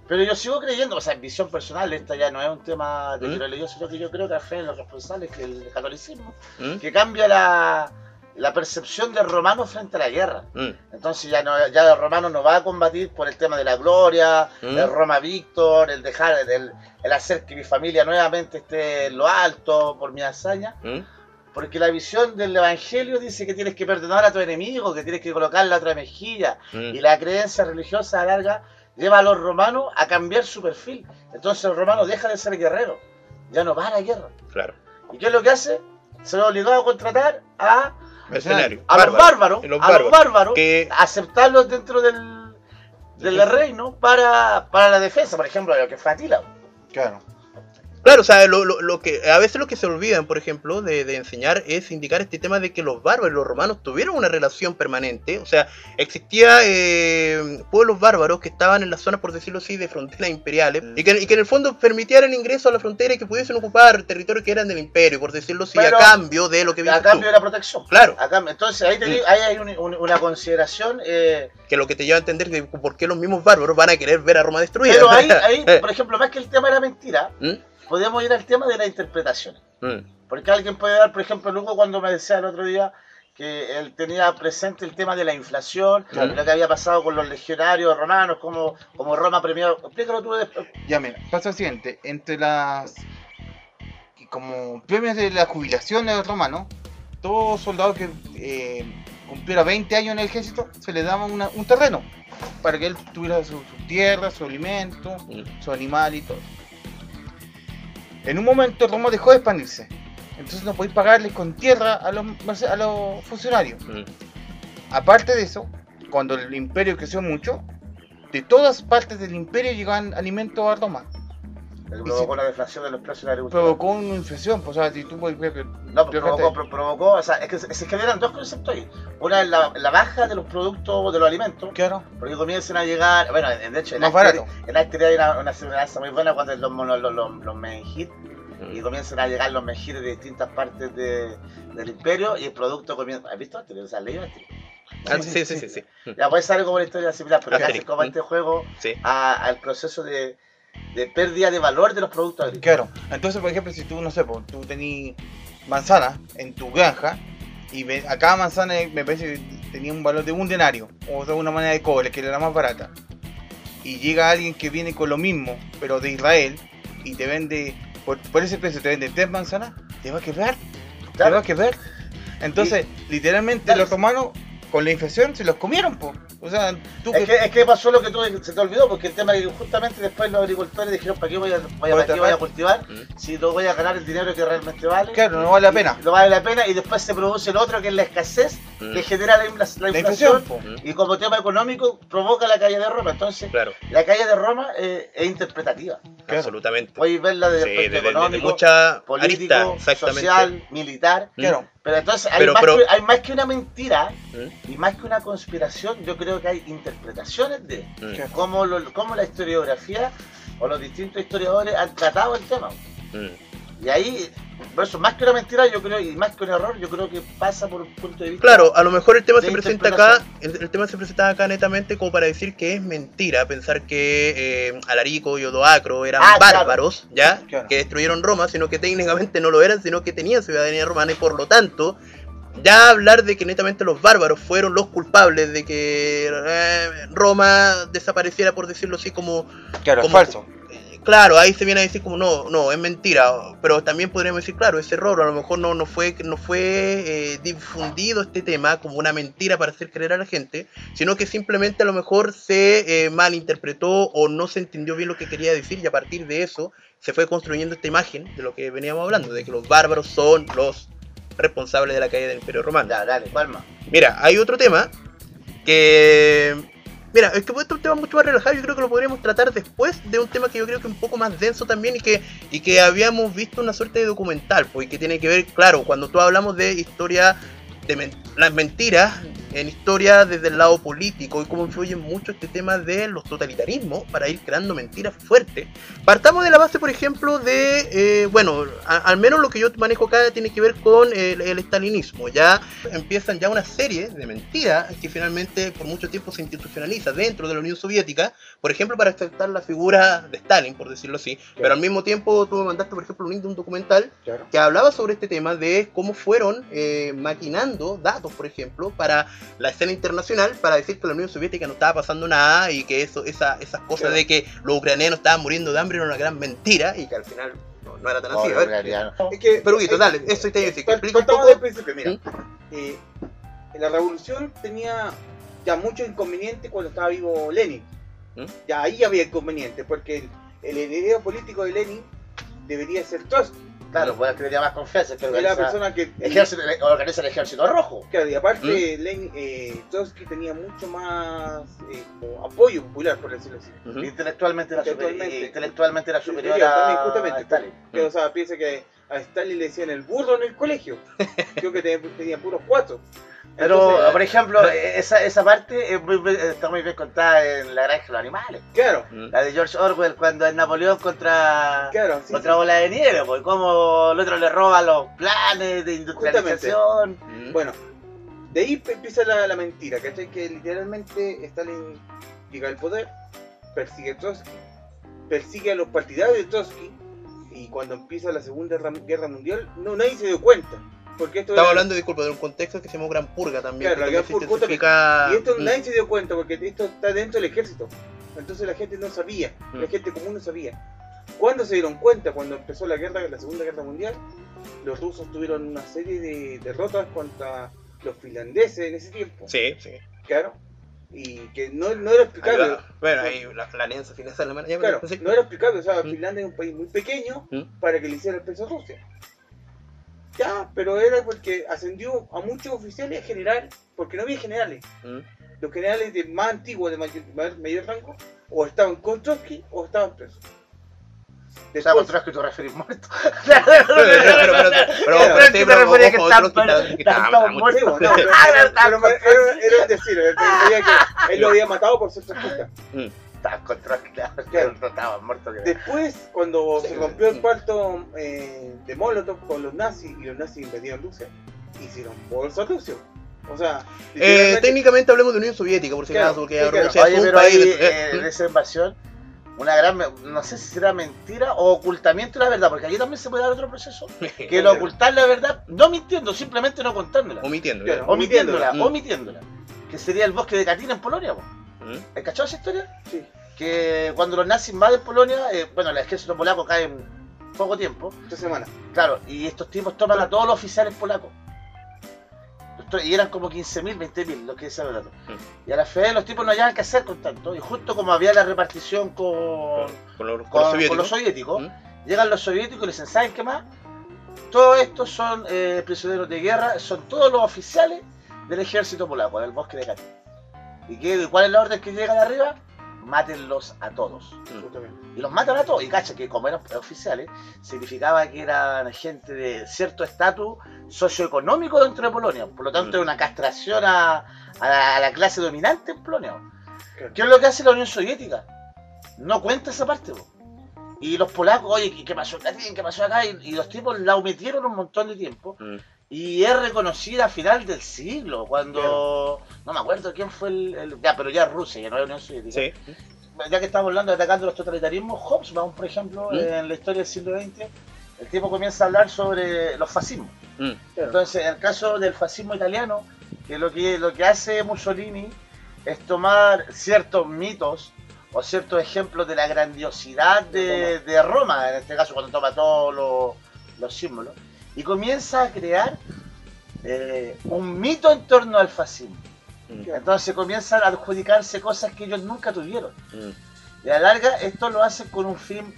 Pero yo sigo creyendo, o sea, en visión personal, esta ya no es un tema de que lo leí, sino que yo creo que al final los responsables que el catolicismo, que cambia la percepción del romano frente a la guerra. Entonces ya el romano no va a combatir por el tema de la gloria, el Roma Víctor, el dejar, el hacer que mi familia nuevamente esté en lo alto por mi hazaña. Porque la visión del evangelio dice que tienes que perdonar a tu enemigo, que tienes que colocar la otra mejilla. Y la creencia religiosa larga lleva a los romanos a cambiar su perfil. Entonces el romano deja de ser guerrero, ya no va a la guerra. Claro. ¿Y qué es lo que hace? Se lo obligó a contratar a mercenarios, los bárbaros, que aceptarlos dentro del reino para la defensa, por ejemplo, de lo que fue Atila. Claro. Claro, o sea, lo que a veces lo que se olvidan, por ejemplo, de enseñar es indicar este tema de que los bárbaros y los romanos tuvieron una relación permanente. O sea, existía pueblos bárbaros que estaban en las zonas, por decirlo así, de fronteras imperiales y que en el fondo permitían el ingreso a la frontera y que pudiesen ocupar territorios que eran del imperio, por decirlo así, pero, a cambio de lo que a cambio de la protección. Claro. Entonces ahí hay una consideración que lo que te lleva a entender de por qué los mismos bárbaros van a querer ver a Roma destruida. Pero ahí por ejemplo, más que el tema de la mentira, podemos ir al tema de las interpretaciones. Porque alguien puede dar, por ejemplo, Lugo cuando me decía el otro día que él tenía presente el tema de la inflación, lo que había pasado con los legionarios romanos, como Roma premió. Explícalo tú después. Ya, mira, pasa lo siguiente, entre las como premios de la jubilación de los romanos, todo soldado que cumpliera 20 años en el ejército, se le daba un terreno, para que él tuviera su tierra, su alimento, su animal y todo. En un momento Roma dejó de expandirse, entonces no podéis pagarles con tierra a los funcionarios. Aparte de eso, cuando el imperio creció mucho, de todas partes del imperio llegaban alimentos a Roma. Provocó una deflación de los precios de la agricultura. Provocó una inflación, pues, o sea, si tú puedes ver que... No, provocó, o sea, es que se generan dos conceptos ahí. Una es la baja de los productos, de los alimentos. Claro. Porque comienzan a llegar, bueno, de hecho, en más barato. En la actividad hay una semejanza muy buena cuando los menjir, y comienzan a llegar los menjires de distintas partes del imperio, y el producto comienza... ¿Has visto? O sea, leído Sí. Ya puede ser como una historia similar, pero Asterix. casi como este juego al proceso de pérdida de valor de los productos agrícolas. Claro, entonces por ejemplo si tú, no sé, tú tenés manzana en tu granja y a cada manzana me parece que tenía un valor de un denario o de una moneda de cobre que era la más barata, y llega alguien que viene con lo mismo pero de Israel y te vende por ese precio, te vende 3 manzanas, te va a quebrar, te va a quebrar. Entonces literalmente los romanos con la inflación se los comieron, po. O sea, es que pasó lo que se te olvidó, porque el tema es que justamente después los agricultores dijeron, ¿para qué voy a cultivar si no voy a ganar el dinero que realmente vale? Claro, no vale la pena. No vale la pena, y después se produce el otro, que es la escasez, que genera la inflación, y como tema económico provoca la caída de Roma. Entonces, la caída de Roma es interpretativa. Claro. Absolutamente. Podéis verla desde el aspecto económico, mucha político, social, militar. Claro. Pero entonces hay más que una mentira y más que una conspiración. Yo creo que hay interpretaciones de cómo la historiografía o los distintos historiadores han tratado el tema. Y ahí, por eso, más que una mentira, yo creo, y más que un error, yo creo que pasa por un punto de vista. Claro, a lo mejor el tema se presenta acá, el tema se presenta acá netamente como para decir que es mentira pensar que Alarico y Odoacro eran bárbaros, ¿ya? Claro. Que destruyeron Roma, sino que técnicamente no lo eran, sino que tenían ciudadanía romana, y por lo tanto, ya hablar de que netamente los bárbaros fueron los culpables de que Roma desapareciera, por decirlo así, como... Claro, es falso. Claro, ahí se viene a decir como no, es mentira, pero también podríamos decir, claro, es error, a lo mejor no fue difundido este tema como una mentira para hacer creer a la gente, sino que simplemente a lo mejor se malinterpretó o no se entendió bien lo que quería decir, y a partir de eso se fue construyendo esta imagen de lo que veníamos hablando, de que los bárbaros son los responsables de la caída del Imperio Romano. Dale, palma. Mira, hay otro tema que... Mira, es que este es un tema mucho más relajado. Yo creo que lo podríamos tratar después de un tema que yo creo que es un poco más denso también, y que habíamos visto una suerte de documental, pues, y que tiene que ver, claro, cuando tú hablamos de historia de las mentiras en historia desde el lado político y cómo influye mucho este tema de los totalitarismos para ir creando mentiras fuertes. Partamos de la base, por ejemplo, de, bueno, al menos lo que yo manejo acá tiene que ver con el estalinismo. Ya empiezan ya una serie de mentiras que finalmente por mucho tiempo se institucionaliza dentro de la Unión Soviética, por ejemplo, para aceptar la figura de Stalin, por decirlo así. Claro. Pero al mismo tiempo tú me mandaste, por ejemplo, un link de un documental, claro, que hablaba sobre este tema de cómo fueron maquinando datos, por ejemplo, para la escena internacional, para decir que la Unión Soviética no estaba pasando nada y que esas cosas, claro, de que los ucranianos estaban muriendo de hambre era una gran mentira y que al final no era tan así. A ver, es que, pero Huguito, dale, eso te iba a decir. Partamos del principio, mira. La revolución tenía ya muchos inconvenientes cuando estaba vivo Lenin. Ya ahí había inconvenientes, porque el heredero político de Lenin debería ser Trotsky. Claro, pues que tenía más confianza, que era la persona que organiza el ejército rojo. Claro, y aparte Trotsky tenía mucho más apoyo popular, por decirlo así. Intelectualmente era superior a justamente, Stalin. Que, o sea, piensa que a Stalin le decían el burro en el colegio. Creo que tenía puros 4. Pero, entonces, por ejemplo, esa parte está muy bien contada en La Granja de los Animales. Claro. La de George Orwell, cuando es Napoleón contra Bola de Nieve, pues cómo el otro le roba los planes de industrialización. Bueno, de ahí empieza la mentira, ¿cachai? Que literalmente Stalin llega al poder, persigue a Trotsky, persigue a los partidarios de Trotsky, y cuando empieza la Segunda Guerra Mundial, nadie se dio cuenta. Porque esto estaba hablando, disculpa, de un contexto que se llamó Gran Purga también. Claro, la Gran Purga. Y esto nadie se dio cuenta porque esto está dentro del ejército. Entonces la gente no sabía, la gente común no sabía. ¿Cuándo se dieron cuenta? Cuando empezó la Segunda Guerra Mundial, los rusos tuvieron una serie de derrotas contra los finlandeses en ese tiempo. Sí, sí. Claro. Y que no era explicable. Bueno, ahí la alianza finlandesa alemana. Claro, no era explicable. O sea, Finlandia es un país muy pequeño para que le hiciera el peso a Rusia. Ya, pero era porque ascendió a muchos oficiales a general, porque no había generales. Los generales más antiguos, de mayor rango, o estaban con Trotsky o estaban presos. Estaba con Trotsky, tú referís muerto. Pero te referías que estaban muertos. Era decir, que él lo había matado por ser trotskista. Estaban con Trotsky, claro, no estaban muertos. Después, cuando se rompió el pacto de Molotov con los nazis y los nazis invadieron Rusia, hicieron bolsa a Rusia. O sea, técnicamente hablemos de Unión Soviética, por si acaso, porque Rusia es un país de esa invasión. Una gran, no sé si será mentira o ocultamiento de la verdad, porque aquí también se puede dar otro proceso, que el ocultar la verdad, no mintiendo, simplemente no contándola. Omitiéndola. Que sería el bosque de Katyn en Polonia. ¿Has cachado esa historia? Sí. Que cuando los nazis invaden Polonia, bueno, el ejército polaco cae en poco tiempo. 3 semanas. Claro, y estos tipos toman a todos los oficiales polacos. Y eran como 15.000, 20.000 los que se hablan. Y a la fe los tipos no hallaban qué hacer con tanto. Y justo como había la repartición con los soviéticos, llegan los soviéticos y les dicen, ¿saben qué más? Todos estos son prisioneros de guerra, son todos los oficiales del ejército polaco, del bosque de Katyn. ¿Y cuál es la orden que llega de arriba? Mátenlos a todos. Y los matan a todos. Y cacha que como eran oficiales, significaba que eran gente de cierto estatus socioeconómico dentro de Polonia. Por lo tanto, era una castración a la clase dominante en Polonia. ¿Qué es lo que hace la Unión Soviética? No cuenta esa parte. Y los polacos, oye, ¿qué pasó acá? ¿Qué pasó acá? Y los tipos la omitieron un montón de tiempo. Y es reconocida a final del siglo, cuando... No me acuerdo quién fue pero ya Rusia, ya no es la Unión Soviética. Sí. Ya que estamos hablando de atacando los totalitarismos, Hobsbawm, por ejemplo, en la historia del siglo XX, el tipo comienza a hablar sobre los fascismos. Entonces, en el caso del fascismo italiano, que lo que hace Mussolini es tomar ciertos mitos o ciertos ejemplos de la grandiosidad de Roma, en este caso cuando toma todos los símbolos, y comienza a crear un mito en torno al fascismo. Entonces comienzan a adjudicarse cosas que ellos nunca tuvieron. Y a la larga esto lo hacen con un fin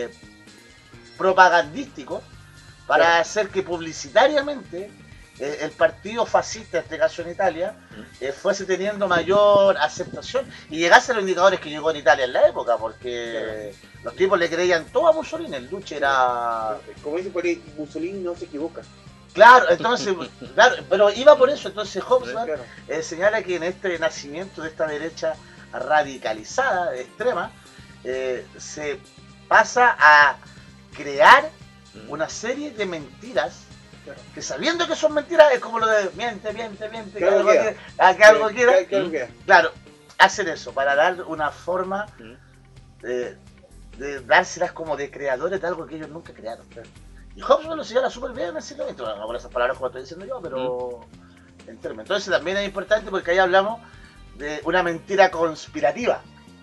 propagandístico para hacer que publicitariamente el partido fascista, en este caso en Italia, fuese teniendo mayor aceptación y llegase a los indicadores que llegó en Italia en la época, porque los tipos le creían todo a Mussolini. El Duce era... Como dice por ahí, Mussolini no se equivoca. Claro, entonces, claro, pero iba por eso. Entonces Hobsbawm Claro. señala que en este nacimiento de esta derecha radicalizada, extrema, se pasa a crear una serie de mentiras Claro. que, sabiendo que son mentiras, es como lo de miente, miente, miente, Que algo queda. que algo quiera. Que algo queda. Claro, hacen eso para dar una forma de dárselas como de creadores de algo que ellos nunca crearon. Y Hobsbawm lo señala súper bien en el siglo XX, bueno, no con esas palabras como estoy diciendo yo, pero en términos. Entonces también es importante porque ahí hablamos de una mentira conspirativa.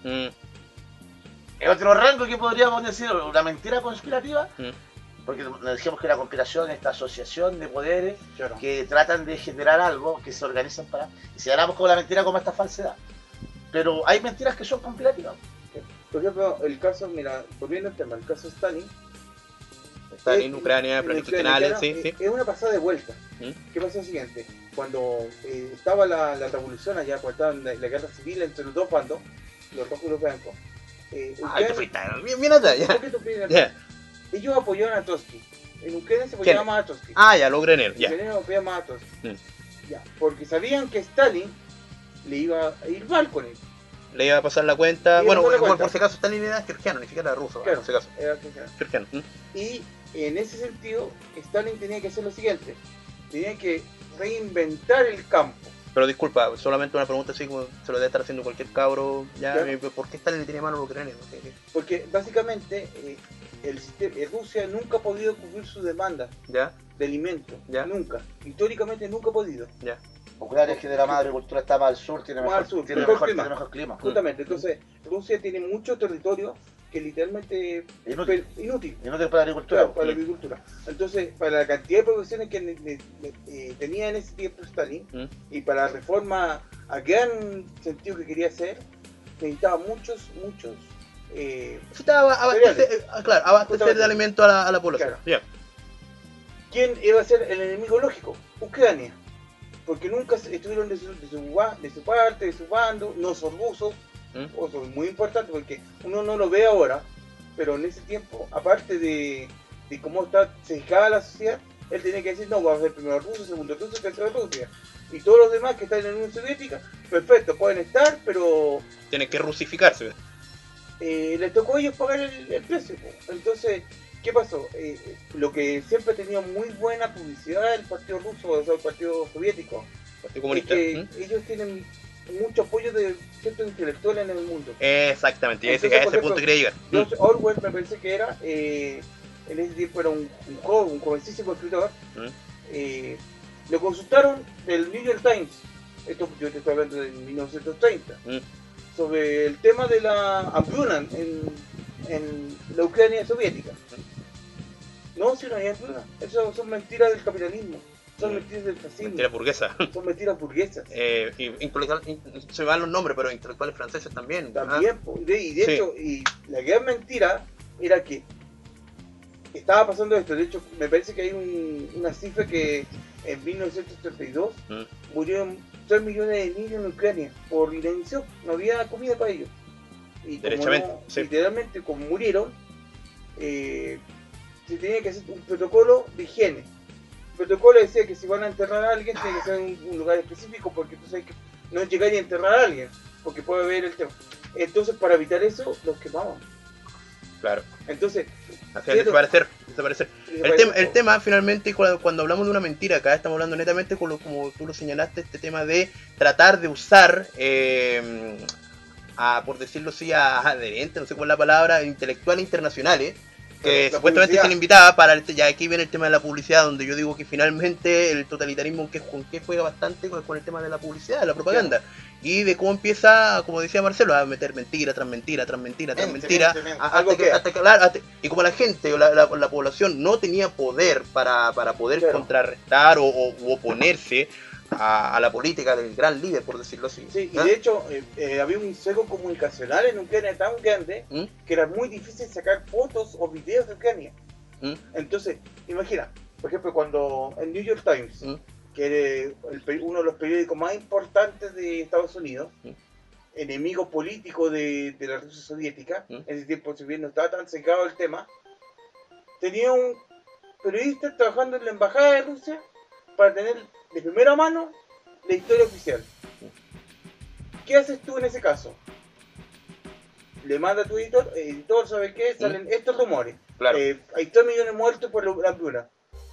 Es otro rango que podríamos decir, una mentira conspirativa, porque nos decíamos que la conspiración es esta asociación de poderes Claro. que tratan de generar algo, que se organizan para... Y señalamos como la mentira como esta falsedad. Pero hay mentiras que son conspirativas. Por ejemplo, el caso, mira, volviendo al tema, el caso Stalin. Stalin, Ucrania, planificacionales, sí, sí. Es una pasada de vuelta. ¿Mm? ¿Qué pasó lo siguiente? Cuando estaba la revolución allá, cuando estaba la guerra civil entre los dos bandos, los rojos y los blancos. Ay, te fuiste, bien atrás, ya. ¿Por qué tú piensas? Ya. Ellos apoyaron a Trotsky. En Ucrania se apoyaba más a Trotsky. Ah, ya, lo Grener, En ya. Ucrania apoyaba más a Trotsky. Mm. Ya, porque sabían que Stalin le iba a ir mal con él. Le iba a pasar la cuenta. Le iba a Bueno, pasar la por, cuenta. por si acaso Stalin era georgiano, ni siquiera era ruso, Claro, por si acaso. era cristiano. Georgiano. Y en ese sentido, Stalin tenía que hacer lo siguiente: tenía que reinventar el campo. Pero disculpa, solamente una pregunta así como se lo debe estar haciendo cualquier cabro. Ya, Claro. ¿por qué Stalin le tiene mano a los ucranianos? No sé qué. Porque básicamente Rusia nunca ha podido cubrir su demanda Ya, de alimentos. Ya. Nunca. Históricamente nunca ha podido. ya. Ucrania es que de la más agricultura está más al sur, tiene Más mejor, al sur, tiene mejor mejor, clima. tiene mejor clima. Justamente. Entonces, Rusia tiene mucho territorio que literalmente Inútil. inútil. Inútil para la agricultura. Claro, para la agricultura. Entonces, para la cantidad de producciones que tenía en ese tiempo Stalin y para la reforma a gran sentido que quería hacer, necesitaba muchos Necesitaba abastecer, claro, abastecer de alimento a la población. Claro. Ya. ¿Quién iba a ser el enemigo lógico? Ucrania. Porque nunca estuvieron de su parte, de su bando, no son rusos. Eso es muy importante porque uno no lo ve ahora, pero en ese tiempo, aparte de cómo está sesgada la sociedad, él tenía que decir, no, vamos a ser primero ruso, segundo ruso, tercero Rusia. Y todos los demás que están en la Unión Soviética, perfecto, pueden estar, pero Tienen que rusificarse. les tocó a ellos pagar el precio. Entonces, ¿qué pasó? Lo que siempre ha tenido muy buena publicidad el partido ruso, o sea, el partido soviético, Partido es Comunista. que ellos tienen mucho apoyo de ciertos intelectuales en el mundo. Exactamente, Entonces, a ese por punto ejemplo, quería llegar. George Orwell me parece que era, en ese tiempo era un jovencísimo escritor. Lo consultaron del New York Times, esto yo te estoy hablando de 1930, sobre el tema de la hambruna en la Ucrania soviética. No, si no hay hambruna, eso son mentiras del capitalismo, son mentiras del fascismo, Mentira burguesa. son mentiras burguesas. Se me van los nombres, pero intelectuales franceses también. También, po. De Sí. hecho, y la gran mentira era que estaba pasando esto. De hecho, me parece que hay una cifra que en 1932 murieron 3 millones de niños en Ucrania por inanición, no había comida para ellos. Y como Derechamente, sí. literalmente, como murieron, se tenía que hacer un protocolo de higiene. El protocolo decía que si van a enterrar a alguien, tiene que ser en un lugar específico, porque tú sabes que no es llegar y enterrar a alguien, porque puede haber el tema. Entonces, para evitar eso, los quemaban. Claro. Entonces, Hacían desaparecer. El el tema, finalmente, cuando hablamos de una mentira, acá estamos hablando netamente, como tú lo señalaste, este tema de tratar de usar, por decirlo así, a adherentes, no sé cuál es la palabra, intelectuales internacionales, que la supuestamente publicidad. se le invitaba para, ya aquí viene el tema de la publicidad, donde yo digo que finalmente el totalitarismo con que juega bastante con el tema de la publicidad, de la propaganda. Y de cómo empieza, como decía Marcelo, a meter mentira tras mentira, tras mentira, tras mentira. Y como la gente o la población no tenía poder para poder Claro. contrarrestar o oponerse a la política del gran líder, por decirlo así. Sí, y ¿Ah? de hecho había un sesgo comunicacional en Ucrania tan grande que era muy difícil sacar fotos o videos de Ucrania. Entonces, imagina, por ejemplo, cuando el New York Times, que era uno de los periódicos más importantes de Estados Unidos, enemigo político de la Rusia soviética, en ese tiempo, si bien no estaba tan secado el tema, tenía un periodistas trabajando en la embajada de Rusia para tener de primera mano la historia oficial. ¿Qué haces tú en ese caso? Le manda a tu editor, ¿sabe qué? Salen estos rumores. Claro. Hay 3 millones muertos por la hambruna.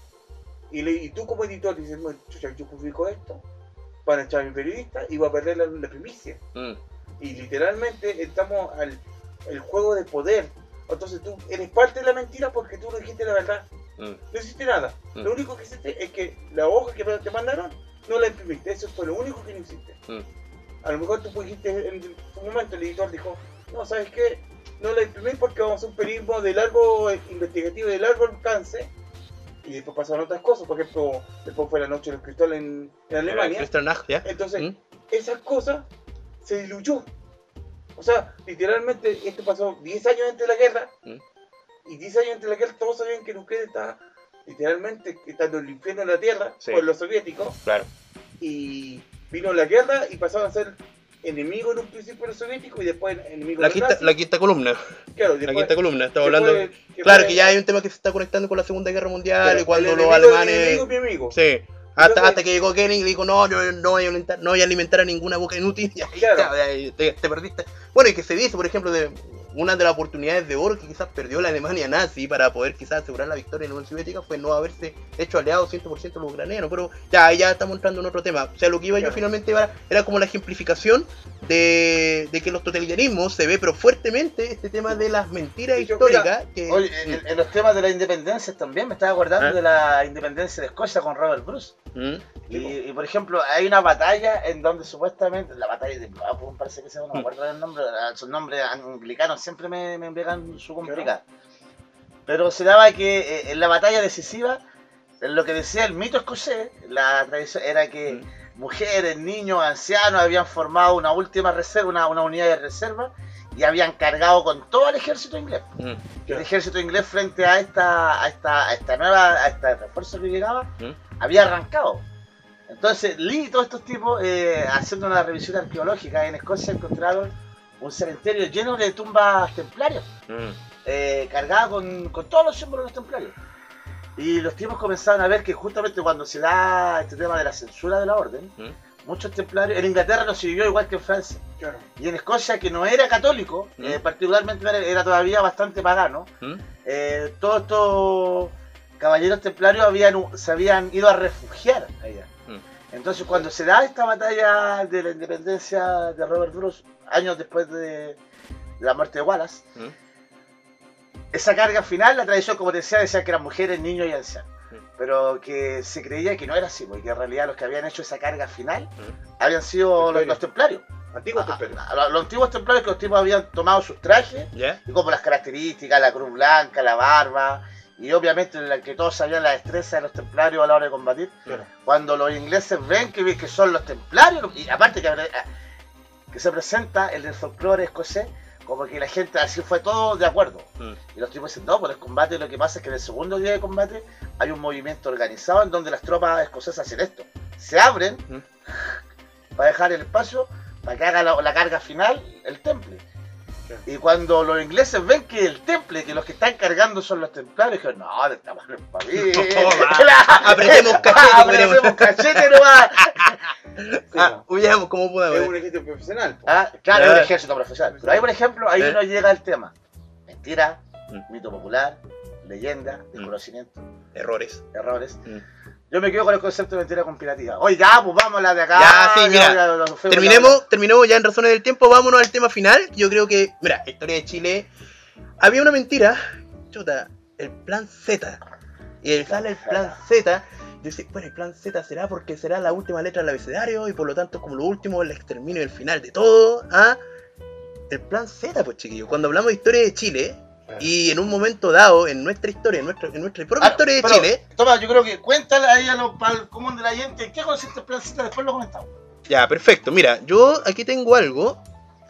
Y tú como editor dices, bueno, chucha, yo publico esto, van a echar a mi periodista y va a perder la primicia. Y literalmente estamos el juego de poder. Entonces tú eres parte de la mentira porque tú no dijiste la verdad. No hiciste nada. Lo único que hiciste es que la hoja que te mandaron no la imprimiste. Eso fue lo único que no hiciste. A lo mejor tú dijiste en un momento, el editor dijo, no, ¿sabes qué? No la imprimí porque vamos a hacer un periodismo de largo investigativo de largo alcance. Y después pasaron otras cosas. Por ejemplo, después fue la noche de los cristales en Alemania. Entonces, esas cosas se diluyó. O sea, literalmente esto pasó 10 años antes de la guerra. Y 10 años antes de la guerra todos sabían que Ucrania estaba literalmente estando en el infierno de la tierra por los soviéticos. Claro. Y vino la guerra y pasaron a ser enemigos en un principio de los soviéticos y después enemigos de los nazis. La quinta columna. Claro, la quinta columna. Estamos hablando. Claro, que ya hay un tema que se está conectando con la Segunda Guerra Mundial, claro, y cuando los alemanes. Enemigo, mi amigo. Sí. Hasta que llegó Goering y dijo, no, yo no voy a alimentar a ninguna boca inútil. Y ahí, claro, te perdiste. Bueno, y que se dice, por ejemplo, de una de las oportunidades de oro que quizás perdió la Alemania nazi para poder quizás asegurar la victoria en la Unión Soviética fue no haberse hecho aliado 100% a los ucranianos. Pero ya estamos entrando en otro tema. O sea, lo que iba yo finalmente era como la ejemplificación de que los totalitarismos se ve pero fuertemente este tema de las mentiras históricas. Oye, en los temas de la independencia también me estaba acordando de la independencia de Escocia con Robert Bruce. Y por ejemplo, hay una batalla en donde supuestamente, la batalla de parece que sea, no me acuerdo del nombre, sus nombres anglicanos siempre me envían su complicada. Pero se daba que en la batalla decisiva, lo que decía el mito escocés, la tradición era que mujeres, niños, ancianos habían formado una última reserva, una unidad de reserva, y habían cargado con todo el ejército inglés. El ejército inglés frente a este refuerzo que llegaba, había arrancado. Entonces Lee y todos estos tipos, haciendo una revisión arqueológica en Escocia, encontraron un cementerio lleno de tumbas templarias, cargadas con todos los símbolos de los templarios. Y los tipos comenzaron a ver que justamente cuando se da este tema de la censura de la orden, muchos templarios, en Inglaterra no se vivió igual que en Francia. Claro. Y en Escocia, que no era católico, particularmente era todavía bastante pagano, todos estos caballeros templarios se habían ido a refugiar allá. Entonces cuando se da esta batalla de la independencia de Robert Bruce, años después de la muerte de Wallace, esa carga final, la tradición, como te decía que eran mujeres, niños y ancianos. Pero que se creía que no era así, porque en realidad los que habían hecho esa carga final habían sido los templarios. Antiguos templarios. Los antiguos templarios, que los tipos habían tomado sus trajes, y como las características, la cruz blanca, la barba, y obviamente que todos sabían la destreza de los templarios a la hora de combatir. Cuando los ingleses ven que son los templarios, y aparte que se presenta en el folclore escocés, como que la gente así fue todo de acuerdo. Y los tipos dicen, no, por el combate lo que pasa es que en el segundo día de combate hay un movimiento organizado en donde las tropas escocesas hacen esto. Se abren para dejar el espacio para que haga la carga final el temple. Y cuando los ingleses ven que el temple, que los que están cargando son los templarios, dijeron, no, de esta manera para mí. Apretemos cachete nomás. Huyamos como podamos. Es un ejército profesional. Claro, es un ejército profesional. Pero ahí, por ejemplo, ahí uno llega al tema. Mentira, mito popular, leyenda, desconocimiento. Errores. Yo me quedo con el concepto de mentira conspirativa. Oiga, pues vamos a la de acá. Ya, sí, mira. Terminemos ya en razones del tiempo. Vámonos al tema final. Yo creo que, mira, historia de Chile. Había una mentira. Chuta, el plan Z. Y sale el plan Z. Yo decía, bueno, el plan Z será porque será la última letra del abecedario. Y por lo tanto, como lo último, el exterminio y el final de todo. El plan Z, pues chiquillos. Cuando hablamos de historia de Chile. Y en un momento dado, en nuestra historia, en nuestra propia historia de Chile. Toma, yo creo que cuéntale ahí al común de la gente en qué consiste el plan Z, después lo comentamos. Ya, perfecto. Mira, yo aquí tengo algo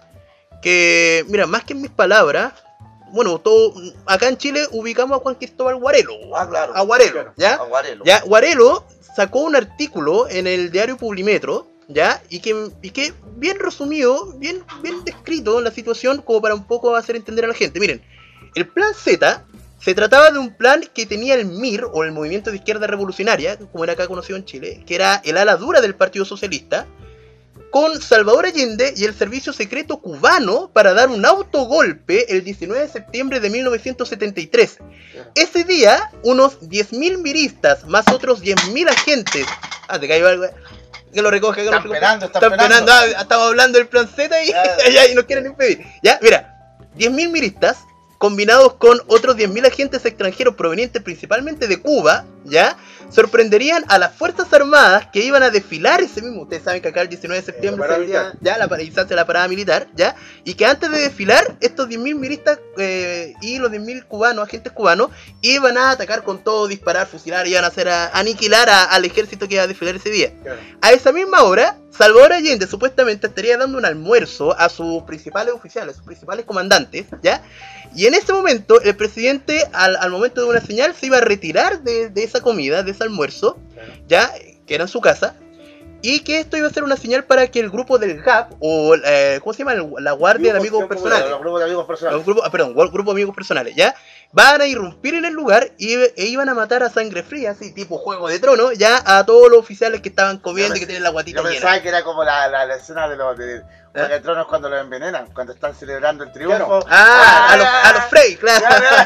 que, mira, más que en mis palabras, bueno, todo acá en Chile ubicamos a Juan Cristóbal Guarelo. Claro. A Guarelo, claro. ¿Ya? A Guarelo. Ya, Guarelo sacó un artículo en el diario Publimetro, ¿ya? Y que bien resumido, bien descrito la situación, como para un poco hacer entender a la gente. Miren. El plan Z Se trataba de un plan que tenía el MIR, o el Movimiento de Izquierda Revolucionaria, como era acá conocido en Chile, que era el ala dura del Partido Socialista, con Salvador Allende y el servicio secreto cubano para dar un autogolpe el 19 de septiembre de 1973. Ese día, unos 10.000 miristas, más otros 10.000 agentes... te cayó algo... Que lo recoge, que Están lo recoge. penando, Están penando. Estamos hablando del plan Z y, y nos quieren impedir. Ya, mira, 10.000 miristas combinados con otros 10.000 agentes extranjeros provenientes principalmente de Cuba, ya, sorprenderían a las Fuerzas Armadas que iban a desfilar ese mismo. Ustedes saben que acá el 19 de septiembre se hacía, ya, se hace la parada militar, ya, y que antes de desfilar, estos 10.000 miristas y los 10.000 cubanos, agentes cubanos, iban a atacar con todo, disparar, fusilar, iban a hacer aniquilar al ejército que iba a desfilar ese día. Claro. A esa misma hora, Salvador Allende supuestamente estaría dando un almuerzo a sus principales oficiales, sus principales comandantes, ¿ya? Y en ese momento, el presidente, al momento de una señal, se iba a retirar de esa comida, de ese almuerzo, ¿ya? Que era en su casa, y que esto iba a ser una señal para que el grupo del GAP, o, ¿cómo se llama? La Guardia de Amigos Personales. Los grupos de amigos personales. Grupo de Amigos Personales, ¿ya? Van a irrumpir en el lugar e iban a matar a sangre fría, así tipo Juego de Tronos, ya a todos los oficiales que estaban comiendo y que tienen la guatita llena. Yo pensaba que era como la escena de los de Juego de Tronos cuando los envenenan, cuando están celebrando el triunfo. A los Frey, claro.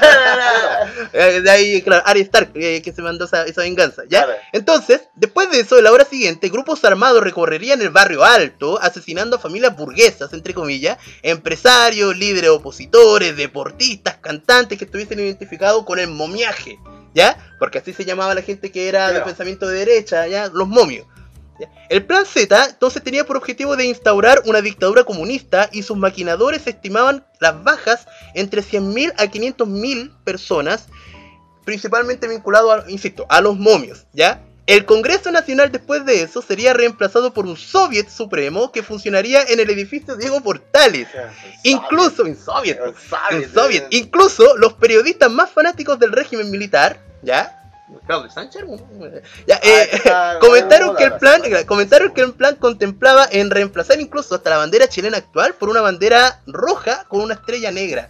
De ahí, claro, Arya Stark, que se mandó esa venganza, ¿ya? Claro. Entonces, después de eso, la hora siguiente, grupos armados recorrerían el barrio alto, asesinando a familias burguesas, entre comillas, empresarios, líderes opositores, deportistas, cantantes que estuviesen identificados con el momiaje, ¿ya? Porque así se llamaba la gente que era de pensamiento de derecha, ¿ya? Los momios. ¿Ya? El plan Z entonces tenía por objetivo de instaurar una dictadura comunista y sus maquinadores estimaban las bajas entre 100.000 a 500.000 personas, principalmente vinculado, insisto, a los momios, ¿ya? El Congreso Nacional después de eso sería reemplazado por un Soviet Supremo que funcionaría en el edificio Diego Portales. Incluso incluso los periodistas más fanáticos del régimen militar, ¿ya? Claudio Sánchez, ya, comentaron que el plan contemplaba en reemplazar incluso hasta la bandera chilena actual por una bandera roja con una estrella negra.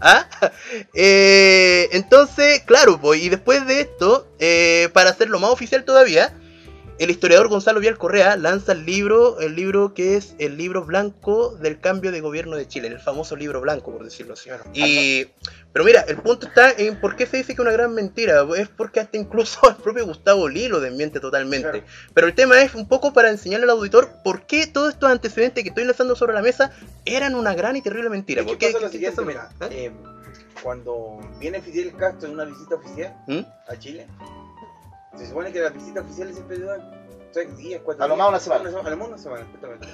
Entonces, claro, pues, y después de esto, para hacerlo más oficial todavía, el historiador Gonzalo Vial Correa lanza el libro que es el libro blanco del cambio de gobierno de Chile, el famoso libro blanco, por decirlo así. Pero mira, el punto está en por qué se dice que es una gran mentira. Es porque hasta incluso el propio Gustavo Lee lo desmiente totalmente. Claro. Pero el tema es un poco para enseñarle al auditor por qué todos estos antecedentes que estoy lanzando sobre la mesa eran una gran y terrible mentira. ¿Qué pasa lo siguiente, mira, cuando viene Fidel Castro en una visita oficial a Chile, se supone que las visitas oficiales siempre duran 3 días, 4 días. A lo más una semana. A lo más una semana, exactamente.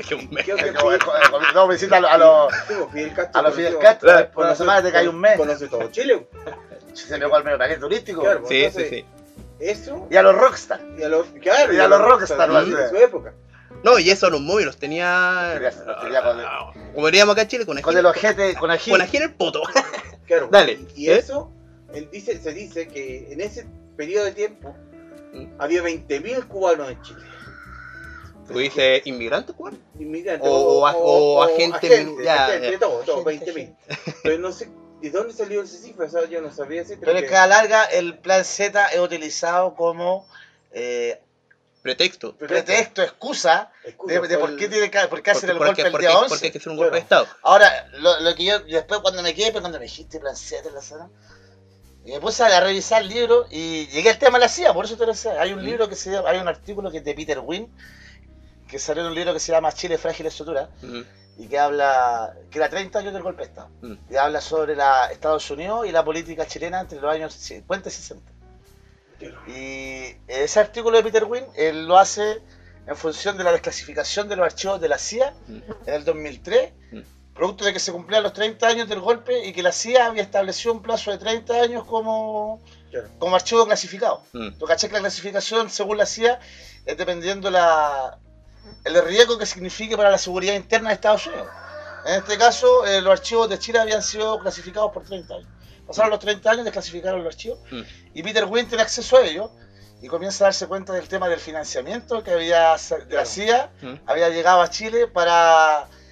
No, visita a los Fidel Castro. Por una semana te cae un mes. Conoce todo Chile. Se le va al medio paquete turístico. Claro, sí. Eso. Y a los rockstar. Y a los rockstar de su época. No, y eso a los momios los tenía. Como diríamos acá en Chile, con el ojete, con ají en el poto. Claro. Dale. Y eso, se dice que en ese periodo de tiempo había 20.000 cubanos en Chile. ¿Tú dices inmigrantes cubanos? Inmigrantes. O agentes. De todo, 20.000. Pero no sé de dónde salió esa cifra, ¿sabes? Yo no sabía si. Pero es que a la larga el plan Z es utilizado como pretexto, excusa de por qué hacer el golpe el día 11. Porque hay que hacer un golpe de Estado. Ahora, lo que yo después cuando me dijiste plan Z en la sala, y me puse a revisar el libro y llegué al tema de la CIA, por eso te lo sé. Hay un libro hay un artículo que es de Peter Wynn, que salió en un libro que se llama Chile frágil es sutura, y que habla, que era 30 años del golpe de Estado, y habla sobre Estados Unidos y la política chilena entre los años 50 y 60. Y ese artículo de Peter Wynn, él lo hace en función de la desclasificación de los archivos de la CIA en el 2003, producto de que se cumplían los 30 años del golpe y que la CIA había establecido un plazo de 30 años como archivo clasificado. ¿Tú cachai que la clasificación, según la CIA, es dependiendo el riesgo que signifique para la seguridad interna de Estados Unidos? En este caso, los archivos de Chile habían sido clasificados por 30 años. Pasaron los 30 años, desclasificaron los archivos, y Peter Wynn tiene acceso a ellos y comienza a darse cuenta del tema del financiamiento que había de la CIA, había llegado a Chile para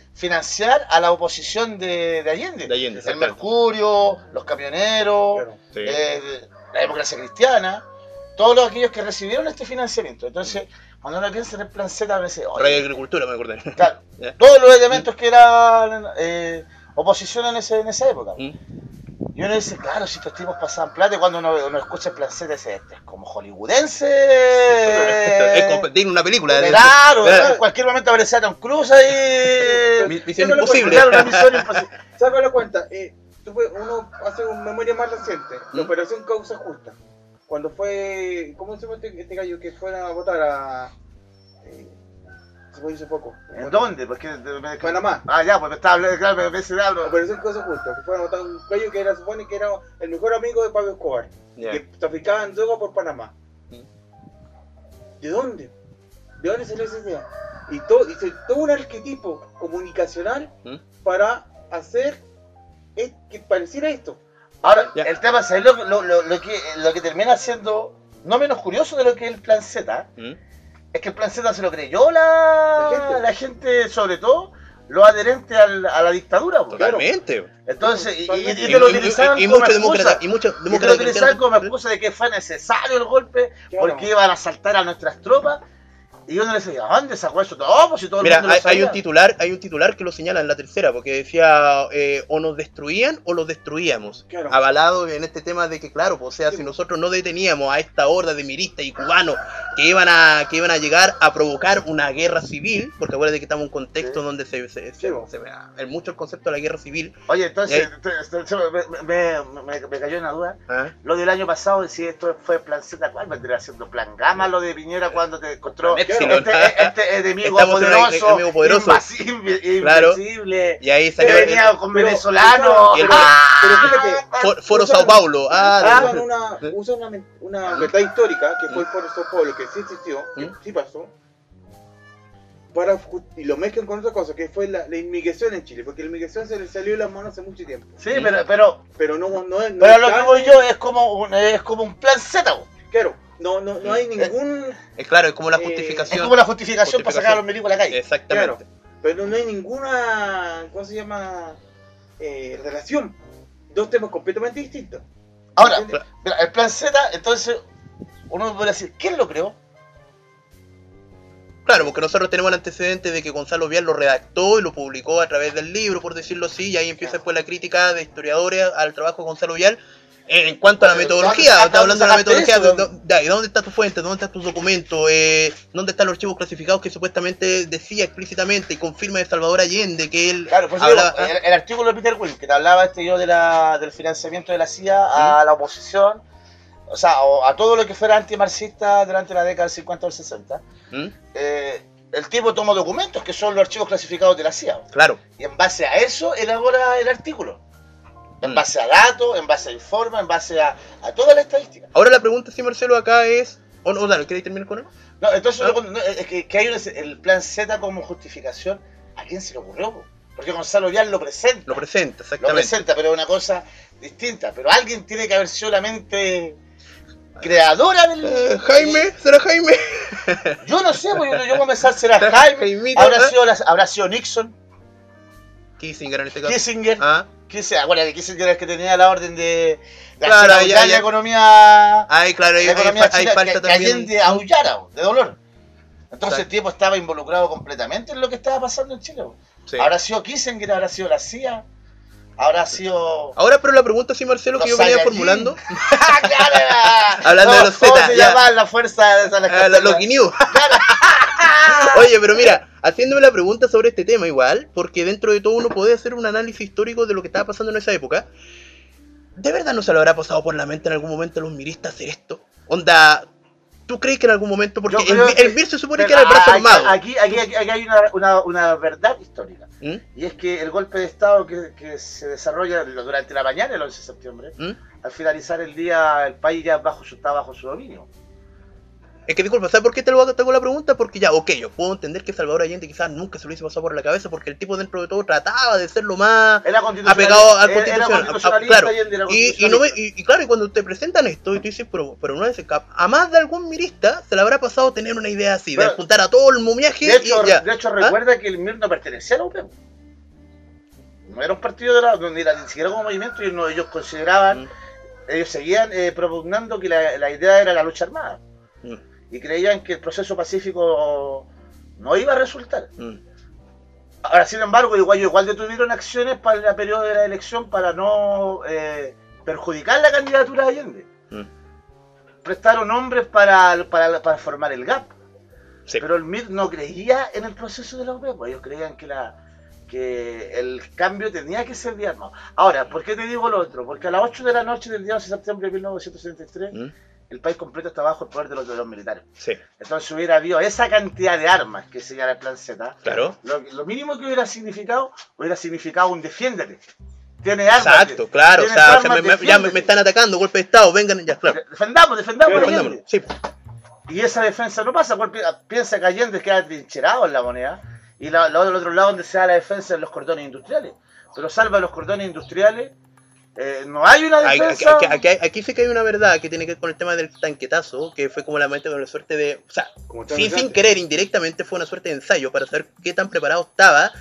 financiar a la oposición de Allende. De Allende, El exactamente. Mercurio, los camioneros, Claro. Sí. la democracia cristiana, todos aquellos que recibieron este financiamiento. Entonces, cuando uno piensa en el plan Z, me dice, Radio oye, Agricultura, me acordé. claro, Ya. todos los elementos que eran oposición en esa época. ¿Mm? Y uno dice, claro, si estos tipos pasaban plata, y cuando uno escucha el plan Z, dice, este es como hollywoodense. Es competir en una película. Claro, ¿verdad? en cualquier momento aparecía Tom Cruise ahí. Misión Sácalo Imposible. Claro, una misión imposible. Sácalo cuenta, uno hace una memoria más reciente, la ¿Mm? Operación Causa Justa. Cuando fue, ¿cómo se llama este gallo que fuera a votar a... se fue hace poco. ¿En dónde? Porque Panamá. Ah, ya, pues me estaba hablando, claro, me decía, hablo. Operación Causa Justa, que fuera a votar un gallo que supone que era el mejor amigo de Pablo Escobar, Ya. que traficaba en droga por Panamá. ¿Mm? ¿De dónde? ¿De dónde salió esa idea? Y todo un arquetipo comunicacional ¿Mm? para hacer que pareciera esto. Ahora, Ya. el tema, ¿sabes lo que termina siendo no menos curioso de lo que es el plan Z? ¿Mm? Es que el plan Z se lo creyó la gente, sobre todo los adherentes a la dictadura. po. Totalmente. Entonces, y Totalmente. te lo utilizaban como muchos excusa. demócratas. Y muchos Y te lo demócratas utilizaban como cristianos. excusa de que fue necesario el golpe Claro. porque iban a asaltar a nuestras tropas. Y uno le decía, ¿dónde sacó eso? No, pues si todo el Mira, mundo lo hay sabía. un titular que lo señala en la tercera, porque decía o nos destruían o los destruíamos. Claro. Avalado en este tema de que, claro, pues, o sea, Sí, si pues. nosotros no deteníamos a esta horda de miristas y cubanos que iban a llegar a provocar una guerra civil, porque acuérdate que estamos en un contexto Sí. donde se ve mucho el concepto de la guerra civil. Oye, entonces, Y me cayó una duda. ¿Ah? Lo del año pasado, si esto fue plan Z, ¿cuál vendría siendo plan Gamma? Lo de Piñera cuando te encontró Epsilon. este enemigo Estamos en un poderoso, enemigo poderoso. Claro. invencible, Y ahí que salió venía con pero- venezolanos. y el- Pero fíjate, Foro Sao Paulo. usan una verdad histórica, que fue el Foro Sao Paulo, que sí existió, que ¿Mm? sí pasó, y lo mezclan con otra cosa, que fue la inmigración en Chile, porque la inmigración se le salió de las manos hace mucho tiempo. Sí, pero Pero no es lo que tan- voy yo es como un plan Z. po. Claro, no hay ningún... Claro, es como la Es Es justificación. como la justificación para sacar a los milicos a la calle. Exactamente. Pero no hay ninguna, ¿cómo se llama? Relación. Dos temas completamente distintos. Ahora, ¿Entiendes? mira, el plan Z, entonces, uno podría decir, ¿quién lo creó? Claro, porque nosotros tenemos el antecedente de que Gonzalo Vial lo redactó y lo publicó a través del libro, por decirlo así, y ahí empieza después la crítica de historiadores al trabajo de Gonzalo Vial. En cuanto a la metodología, ¿dónde está hablando de la sacaste metodología, eso? ¿y dónde está tu fuente? ¿Dónde están tus documentos? ¿Dónde están los archivos clasificados que supuestamente decía explícitamente y confirma de Salvador Allende que él Claro, pues hablaba? el artículo de Peter Will, que te hablaba yo del financiamiento de la CIA a la oposición, o sea, a todo lo que fuera antimarxista durante la década del 50 o el 60, ¿Mm? el tipo tomó documentos que son los archivos clasificados de la CIA, Claro. y en base a eso elabora el artículo. En Mm. base a datos, en base a informes, en base a toda la estadística. Ahora la pregunta, sí, Marcelo, acá es... ¿O no, dale, ¿queréis terminar con él? No, entonces ¿Ah? es que hay el plan Z como justificación. ¿A quién se le ocurrió? Po? Porque Gonzalo Vial lo presenta. Lo presenta, Lo exactamente. presenta, pero es una cosa distinta. Pero alguien tiene que haber sido la mente creadora del... Jaime, ¿será Jaime? Yo no sé, pues, yo voy a pensar, será Jaime, Jaimito, habrá sido Nixon, Kissinger en este caso. Kissinger. Ah, Acuérdate, Kissinger era el que tenía la orden de Claro, hacer ya, aullar ya. la economía... ay, claro, ahí, la economía ahí china, falta que también... Allende aullara, de dolor. Entonces Exacto. el tipo estaba involucrado completamente en lo que estaba pasando en Chile. Sí. Habrá sido Kissinger, habrá sido la CIA, habrá sido... Ahora, pero la pregunta, sí, Marcelo, que Los yo venía Saiyajin. formulando... Claro, Hablando de los ¿cómo Z, se ya. llama la fuerza de esa Los Guinew. Oye, pero mira, haciéndome la pregunta sobre este tema igual, porque dentro de todo uno puede hacer un análisis histórico de lo que estaba pasando en esa época. ¿De verdad no se lo habrá pasado por la mente en algún momento a los miristas hacer esto? Onda, ¿tú crees que en algún momento? Porque Yo creo el que- MIR se supone que era el brazo armado. Aquí hay una verdad histórica. ¿Mm? Y es que el golpe de Estado que se desarrolla durante la mañana del 11 de septiembre, ¿Mm? al finalizar el día, el país ya está bajo su dominio. Es que disculpa, ¿sabes por qué te hago la pregunta? Porque ya, ok, yo puedo entender que Salvador Allende quizás nunca se lo hizo pasar por la cabeza, porque el tipo dentro de todo trataba de ser lo más Era apegado al era constitucional. Claro. Allende era Y claro, y cuando te presentan esto, y tú dices, pero no es a más de algún mirista se le habrá pasado tener una idea así, de Pero- juntar a todo el momiaje De hecho, y ya. recuerda que el MIR no pertenecía a la UPE. no era un partido de ni siquiera como movimiento, y ellos consideraban, ellos seguían propugnando que la idea era la lucha armada. Y creían que el proceso pacífico no iba a resultar. Ahora, sin embargo, igual detuvieron acciones para el periodo de la elección para no perjudicar la candidatura de Allende. Prestaron hombres para formar el GAP. Sí. Pero el MIR no creía en el proceso de la OPE, pues ellos creían que el cambio tenía que ser de armas. Ahora, ¿por qué te digo lo otro? Porque a las 8 de la noche del día 11 de septiembre de 1973, el país completo está bajo el poder de los militares. Sí. Entonces hubiera habido esa cantidad de armas que se llama el Plan Z. Claro. Lo mínimo que hubiera significado un defiéndete. Tiene armas. Exacto, claro. O sea, ya me están atacando, golpe de Estado, vengan, ya, claro. Defendamos claro, sí. Y esa defensa no pasa. Piensa que Allende queda trincherado en la moneda. Y del otro lado donde se da la defensa en los cordones industriales. Pero salva los cordones industriales, no hay una defensa. Aquí sí que hay una verdad que tiene que ver con el tema del tanquetazo, que fue como la suerte de... O sea, sin querer, indirectamente fue una suerte de ensayo para saber qué tan preparado estaba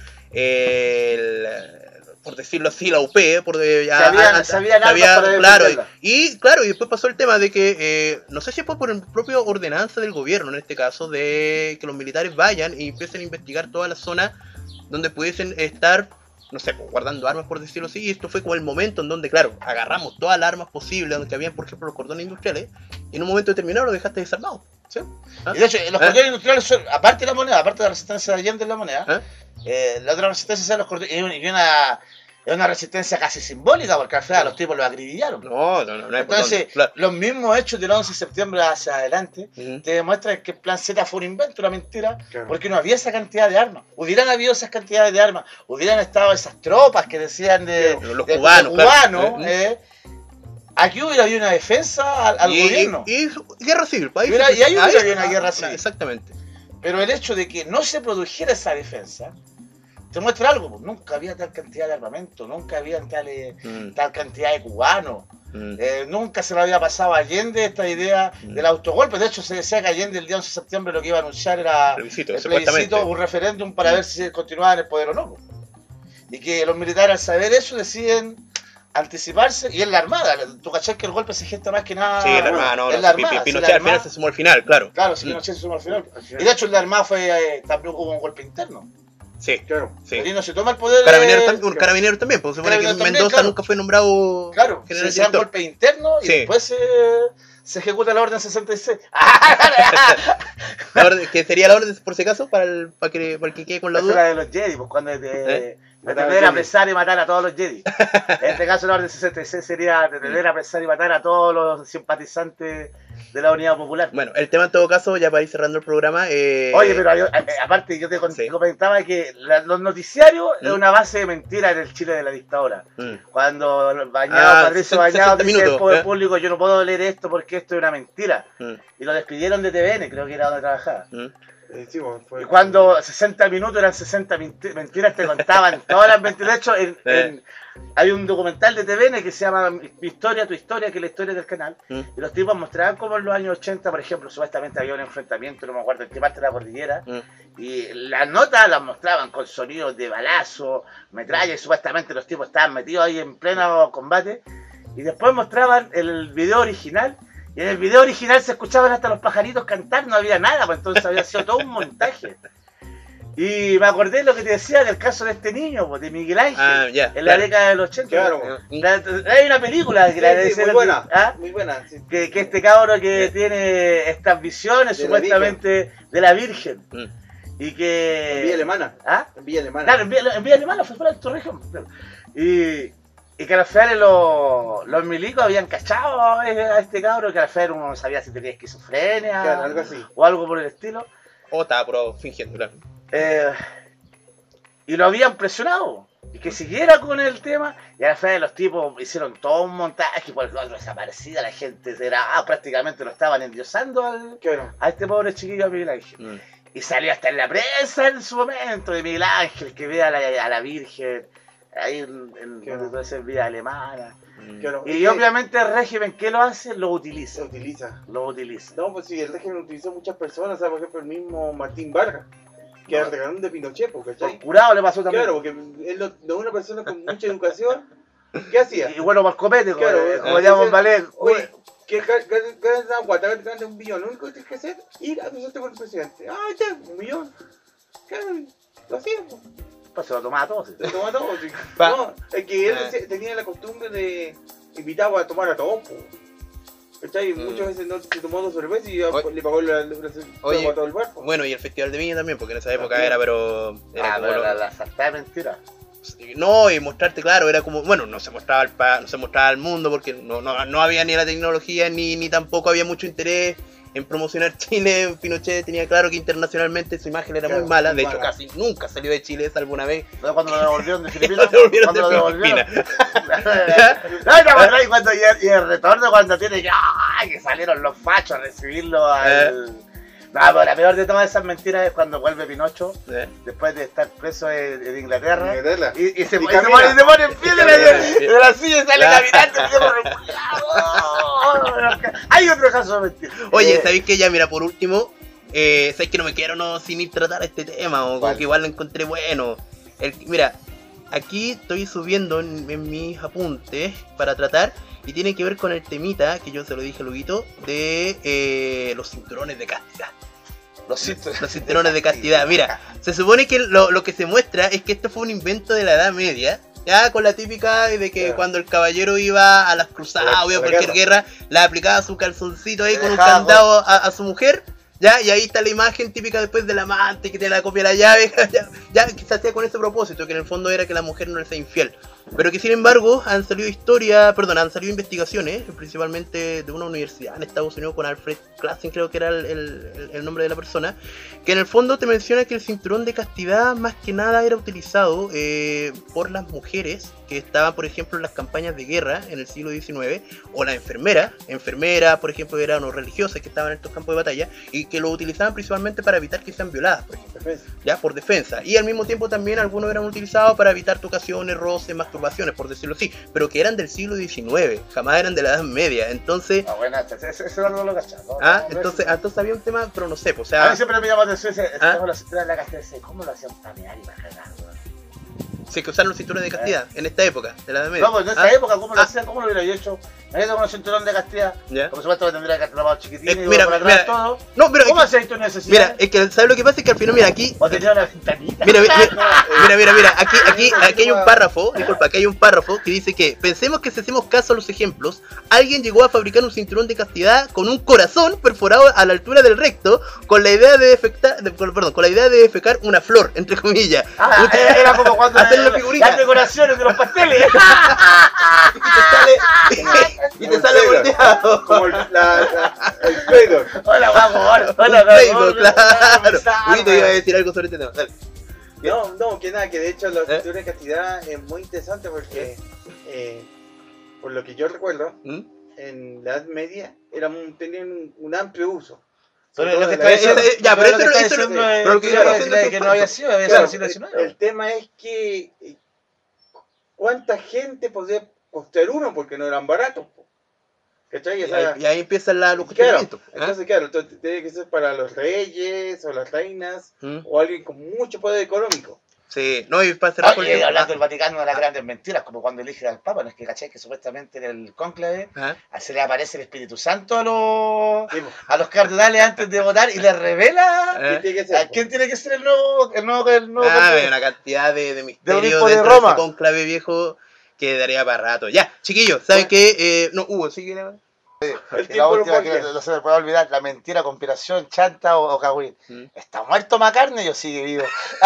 por decirlo así, la UP, sabían claro, y después pasó el tema de que, no sé si fue por el propio ordenanza del gobierno, en este caso, de que los militares vayan y empiecen a investigar toda la zona donde pudiesen estar, no sé, guardando armas, por decirlo así, y esto fue como el momento en donde, claro, agarramos todas las armas posibles, donde habían, por ejemplo, los cordones industriales, y en un momento determinado lo dejaste desarmado. ¿Sí? Y de hecho, los cordones industriales son, aparte de la moneda, aparte de la resistencia de Allende en la moneda, la otra resistencia son los cordones, es una resistencia casi simbólica, porque al final los tipos los acribillaron. No. Entonces, claro, los mismos hechos del 11 de septiembre hacia adelante te demuestran que el Plan Z fue un invento, una mentira, porque no había esa cantidad de armas. Hubieran habido esas cantidades de armas, hubieran estado esas tropas que decían de los cubanos. Claro. Aquí hubiera habido una defensa al gobierno. Y guerra civil. Hubiera habido una guerra civil. Exactamente. Pero el hecho de que no se produjera esa defensa te muestra algo, pues nunca había tal cantidad de armamento, nunca había tal cantidad de cubanos, nunca se le había pasado a Allende esta idea del autogolpe. De hecho, se decía que Allende el día 11 de septiembre lo que iba a anunciar era el plebiscito, un referéndum para ver si continuaba en el poder o no. Y que los militares, al saber eso, deciden anticiparse, y en la Armada. Tú cachás que el golpe se gesta más que nada. Sí, la Armada, no. En la Armada, Pinochet al final se sumó al final, claro. Claro, si Pinochet se sumó al final. Y de hecho, en la Armada también hubo un golpe interno. Sí, claro. No se toma el poder. Carabineros también, porque se supone que Mendoza nunca fue nombrado. Claro, se dan golpe interno y después se ejecuta la orden 66. ¿Qué sería la orden, por si acaso, para el que quede con la duda? La de los Jedi, pues cuando detener, apresar y matar a todos los Jedi. En este caso, la orden 66 sería detener, apresar y matar a todos los simpatizantes de la Unidad Popular. Bueno, el tema en todo caso, ya para ir cerrando el programa... Oye, pero aparte yo te comentaba que los noticiarios es una base de mentira en el Chile de la dictadura. Cuando Patricio Bañado dice al poder público, yo no puedo leer esto porque esto es una mentira. Y lo despidieron de TVN, creo que era donde trabajaba. Y cuando 60 minutos eran 60 mentiras, te contaban todas las mentiras. De hecho, hay un documental de TVN que se llama Mi Historia, Tu Historia, que es la historia del canal. Y los tipos mostraban como en los años 80, por ejemplo, supuestamente había un enfrentamiento, no me acuerdo en qué parte de la cordillera. Y las notas las mostraban con sonidos de balazo, metralla, y supuestamente los tipos estaban metidos ahí en pleno combate. Y después mostraban el video original. Y en el video original se escuchaban hasta los pajaritos cantar, no había nada, pues entonces había sido todo un montaje. Y me acordé de lo que te decía del caso de este niño, pues, de Miguel Ángel, en la década del 80. Claro. Hay una película que la de muy buena, muy buena. Sí. Que este cabro que tiene estas visiones de supuestamente de la Virgen. Y que... En Villa Alemana. En Villa Alemana. Claro, en Villa Alemana, fue fuera de tu región. Y que al final los milicos habían cachado a este cabro, que al final uno no sabía si tenía esquizofrenia, claro, algo así, o algo por el estilo. O estaba fingiendo, claro. Y lo habían presionado, y que siguiera con el tema, y al final los tipos hicieron todo un montaje, por el otro desaparecida, la gente era, prácticamente lo estaban endiosando a este pobre chiquillo, a Miguel Ángel. Y salió hasta en la prensa en su momento de Miguel Ángel, que ve a la Virgen, ahí en todo ese Villa Alemana. Y obviamente el régimen, ¿qué lo hace? Lo utiliza. Lo utiliza. No, pues sí, el régimen utilizó muchas personas, ¿sabes? Por ejemplo, el mismo Martín Vargas. que regalón de Pinochet, Por ¿cachai? curado le pasó también. Claro, porque él no una persona con mucha educación, ¿qué hacía? Y bueno, para el copete, Claro, como llamamos Valer. Oye, que ganas una guata, ganas un billón, lo único que tienes que hacer es ir a presentarte con el presidente. Ah, ya, un millón. Claro, lo hacía, pues. Pues se lo tomaba todo. Sí. Se toma todo, sí. Pa- No, es que él tenía la costumbre de invitar a tomar a todos, pues. ¿Cachai? Muchas veces no se tomó 2 cervezas y ya Oye. le pagó la Oye, a todo el barco. Bueno, y el Festival de Viña también, porque en esa época También. era, pero... Era como pero lo- la saltada de mentira. No, y mostrarte, claro, era como, bueno, no se mostraba no se mostraba al mundo porque no había ni la tecnología ni tampoco había mucho interés en promocionar Chile. Pinochet tenía claro que internacionalmente su imagen era Claro, muy mala, de muy hecho mala. casi nunca salió de Chile, salvo una vez. ¿No? Cuando lo devolvieron de Filipinas. Lo devolvieron Cuando de lo devolvieron. Filipinas. No, te acordás, y el retorno cuando tiene que salieron los fachos a recibirlo al... No, pero la peor de todas esas mentiras es cuando vuelve Pinocho, después de estar preso en Inglaterra, Inglaterra. y se camina. pone en pie de la silla y sale caminando. Y yo, hay otro caso de mentira. Oye, ¿sabéis que ya, mira, por último, sabéis que no me quiero sin ir tratar este tema, o como ¿Cuál? que igual lo encontré bueno? Mira, aquí estoy subiendo en mis apuntes para tratar, y tiene que ver con el temita, que yo se lo dije a Luguito, de los cinturones de castidad. Los cinturones de castidad. Mira, se supone que lo que se muestra es que esto fue un invento de la Edad Media. Ya con la típica de que Claro. cuando el caballero iba a las cruzadas o iba a la cualquier guerra, le aplicaba su calzoncito ahí con un Dejaba, candado a su mujer. Ya, y ahí está la imagen típica después del amante que te la copia la llave. Ya que se hacía con ese propósito, que en el fondo era que la mujer no le sea infiel. Pero que sin embargo han salido investigaciones, principalmente de una universidad en Estados Unidos con Alfred Klassen, creo que era el nombre de la persona, que en el fondo te menciona que el cinturón de castidad más que nada era utilizado por las mujeres que estaban, por ejemplo, en las campañas de guerra en el siglo XIX, o la enfermera, por ejemplo, eran los religiosas que estaban en estos campos de batalla, y que lo utilizaban principalmente para evitar que sean violadas, por ejemplo, ya por defensa. Y al mismo tiempo también algunos eran utilizados para evitar tocaciones, roces, masturbaciones, por decirlo así, pero que eran del siglo XIX, jamás eran de la Edad Media. Entonces, Ah, bueno, ese no lo cachaba. entonces había un tema, pero no sé, pues, o A sea, mí siempre me llama la atención ese tema de la cintura de la castidad. ¿Cómo lo hacían para mirar y para cagar, weón? si es que usaron los cinturones de castidad en esta época de la Edad Media. No, pues en esa época, ¿cómo lo hacían? ¿Cómo lo hubiera hecho? Imagínate con un cinturón de castidad. ¿Ya? Por supuesto que tendría que haber trabado chiquitines y Mira, por atrás mira, todo. No, pero ¿Cómo hacías tu necesidad? mira, es que ¿sabes lo que pasa? Es que al final, mira, aquí O tenía una ventanita. Mira, aquí hay un párrafo, disculpa, aquí hay un párrafo que dice que pensemos que si hacemos caso a los ejemplos, alguien llegó a fabricar un cinturón de castidad con un corazón perforado a la altura del recto, con la idea de defecar una flor, entre comillas. Era como cuando hacer una figurita las decoraciones de los pasteles. y te sale volteado. Como el Fedor. Hola, vamos, hola, Play-Doh, claro. Luito iba a decir algo sobre este tema. Dale. No, que nada, que de hecho la ¿Eh? cinturón de castidad es muy interesante porque, por lo que yo recuerdo, ¿Mm? en la Edad Media tenían un amplio uso. Pero Sobre lo que todo está en la diciendo, ya, pero lo que eso está no- diciendo pero lo que yo estoy diciendo que no había sido, había Claro, sido el siglo el XIX. tema es que ¿cuánta gente podía costear uno? Porque no eran baratos. Po. ¿Cachai? O sea, Y ahí empiezan los claro, cuestionamientos. entonces claro, entonces tiene que ser para los reyes o las reinas ¿Mm? o alguien con mucho poder económico. Sí, no, y para cerrar con el Oye, tema- hablando del Vaticano de las grandes mentiras, como cuando eligen al Papa, no es que caché que supuestamente en el cónclave Ajá. se le aparece el Espíritu Santo a Sí, po. los cardenales antes de votar y les revela ¿Qué tiene que ser? a quién tiene que ser el nuevo Hay cónclave. una cantidad de Del misterios obispo de dentro de Roma. ese conclave viejo que daría para rato. Ya, chiquillos, ¿saben qué? No, Hugo, sí que El La tiempo lo última que cambia. no se me puede olvidar, la mentira, conspiración, chanta o cagüín. ¿Mm? ¿Está muerto McCartney o sigue vivo?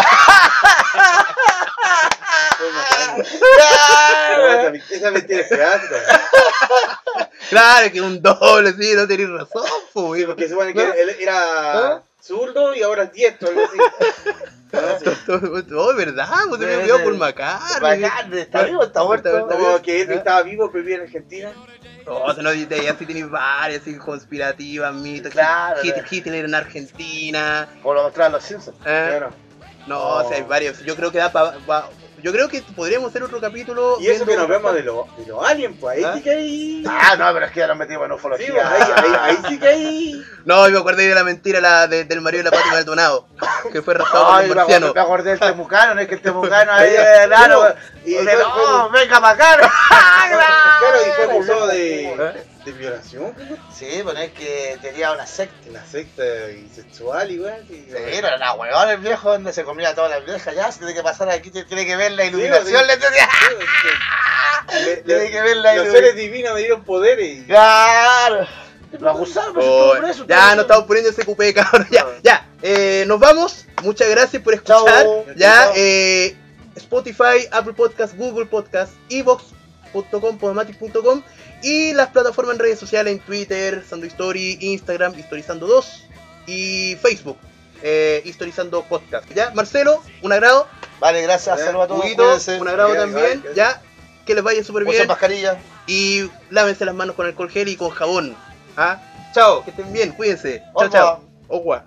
Esa mentira es clásica. Claro, que un doble, sí, no tenéis razón, pues. Sí, porque se supone que él era zurdo y ahora es diestro. Algo así. Oh, ¿verdad? Pues se me olvidó por McCartney. McCartney, ¿está vivo o está muerto? Como que él estaba vivo pero vivía en Argentina. No, se nos dice, ya sí tenéis varias, así, conspirativas, mitos. Claro, Hitler en Argentina. Como lo mostraban los Simpsons. ¿Eh? Claro. No, o sea, hay varios. Yo creo que da para. yo creo que podríamos hacer otro capítulo. Y eso viendo- que nos vemos de los aliens, pues ahí ¿Ah? sí que hay. Ah, no, pero es que ya nos metimos en Sí, ufología. pues, ahí sí que hay. No, me acordé de la mentira del marido de la Pati Maldonado, que fue raptado por Ay, un me marciano. acordé del temucano, no es que el temucano ahí Sí, es raro. y Y después no, venga para acá. Claro, y fue acusado de violación, pues, Sí, bueno, es que tenía una secta. la secta bisexual y weón. Sí, pero era huevón el viejo donde se comía a todas las viejas. Ya, se tiene que pasar aquí, tiene que ver la iluminación. Le decía. Tiene que ver la Los iluminación. seres divinos me dieron poderes y. Claro. Lo acusaron, pues, Oh, estuvo preso, ya estuvo no estamos poniendo ese cupé, cabrón. Ya. Nos vamos. Muchas gracias por escuchar. Chao. Ya, Chao. Spotify, Apple Podcast, Google Podcast, Evox.com, Podomatic.com y las plataformas en redes sociales en Twitter, Sando History, Instagram, Historizando2 y Facebook, Historizando Podcast. Ya, Marcelo, un agrado. Vale, gracias, Ya, saludos a todos. Huguito, Cuídense. un agrado Ya, también. igual, Ya, que les vaya súper Usen bien. mascarilla. Y lávense las manos con alcohol gel y con jabón. ¿Ah? Chao, que estén bien, cuídense. Chao, Au chao. Ogua.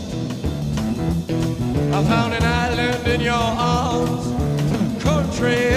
I found an island in your arms, country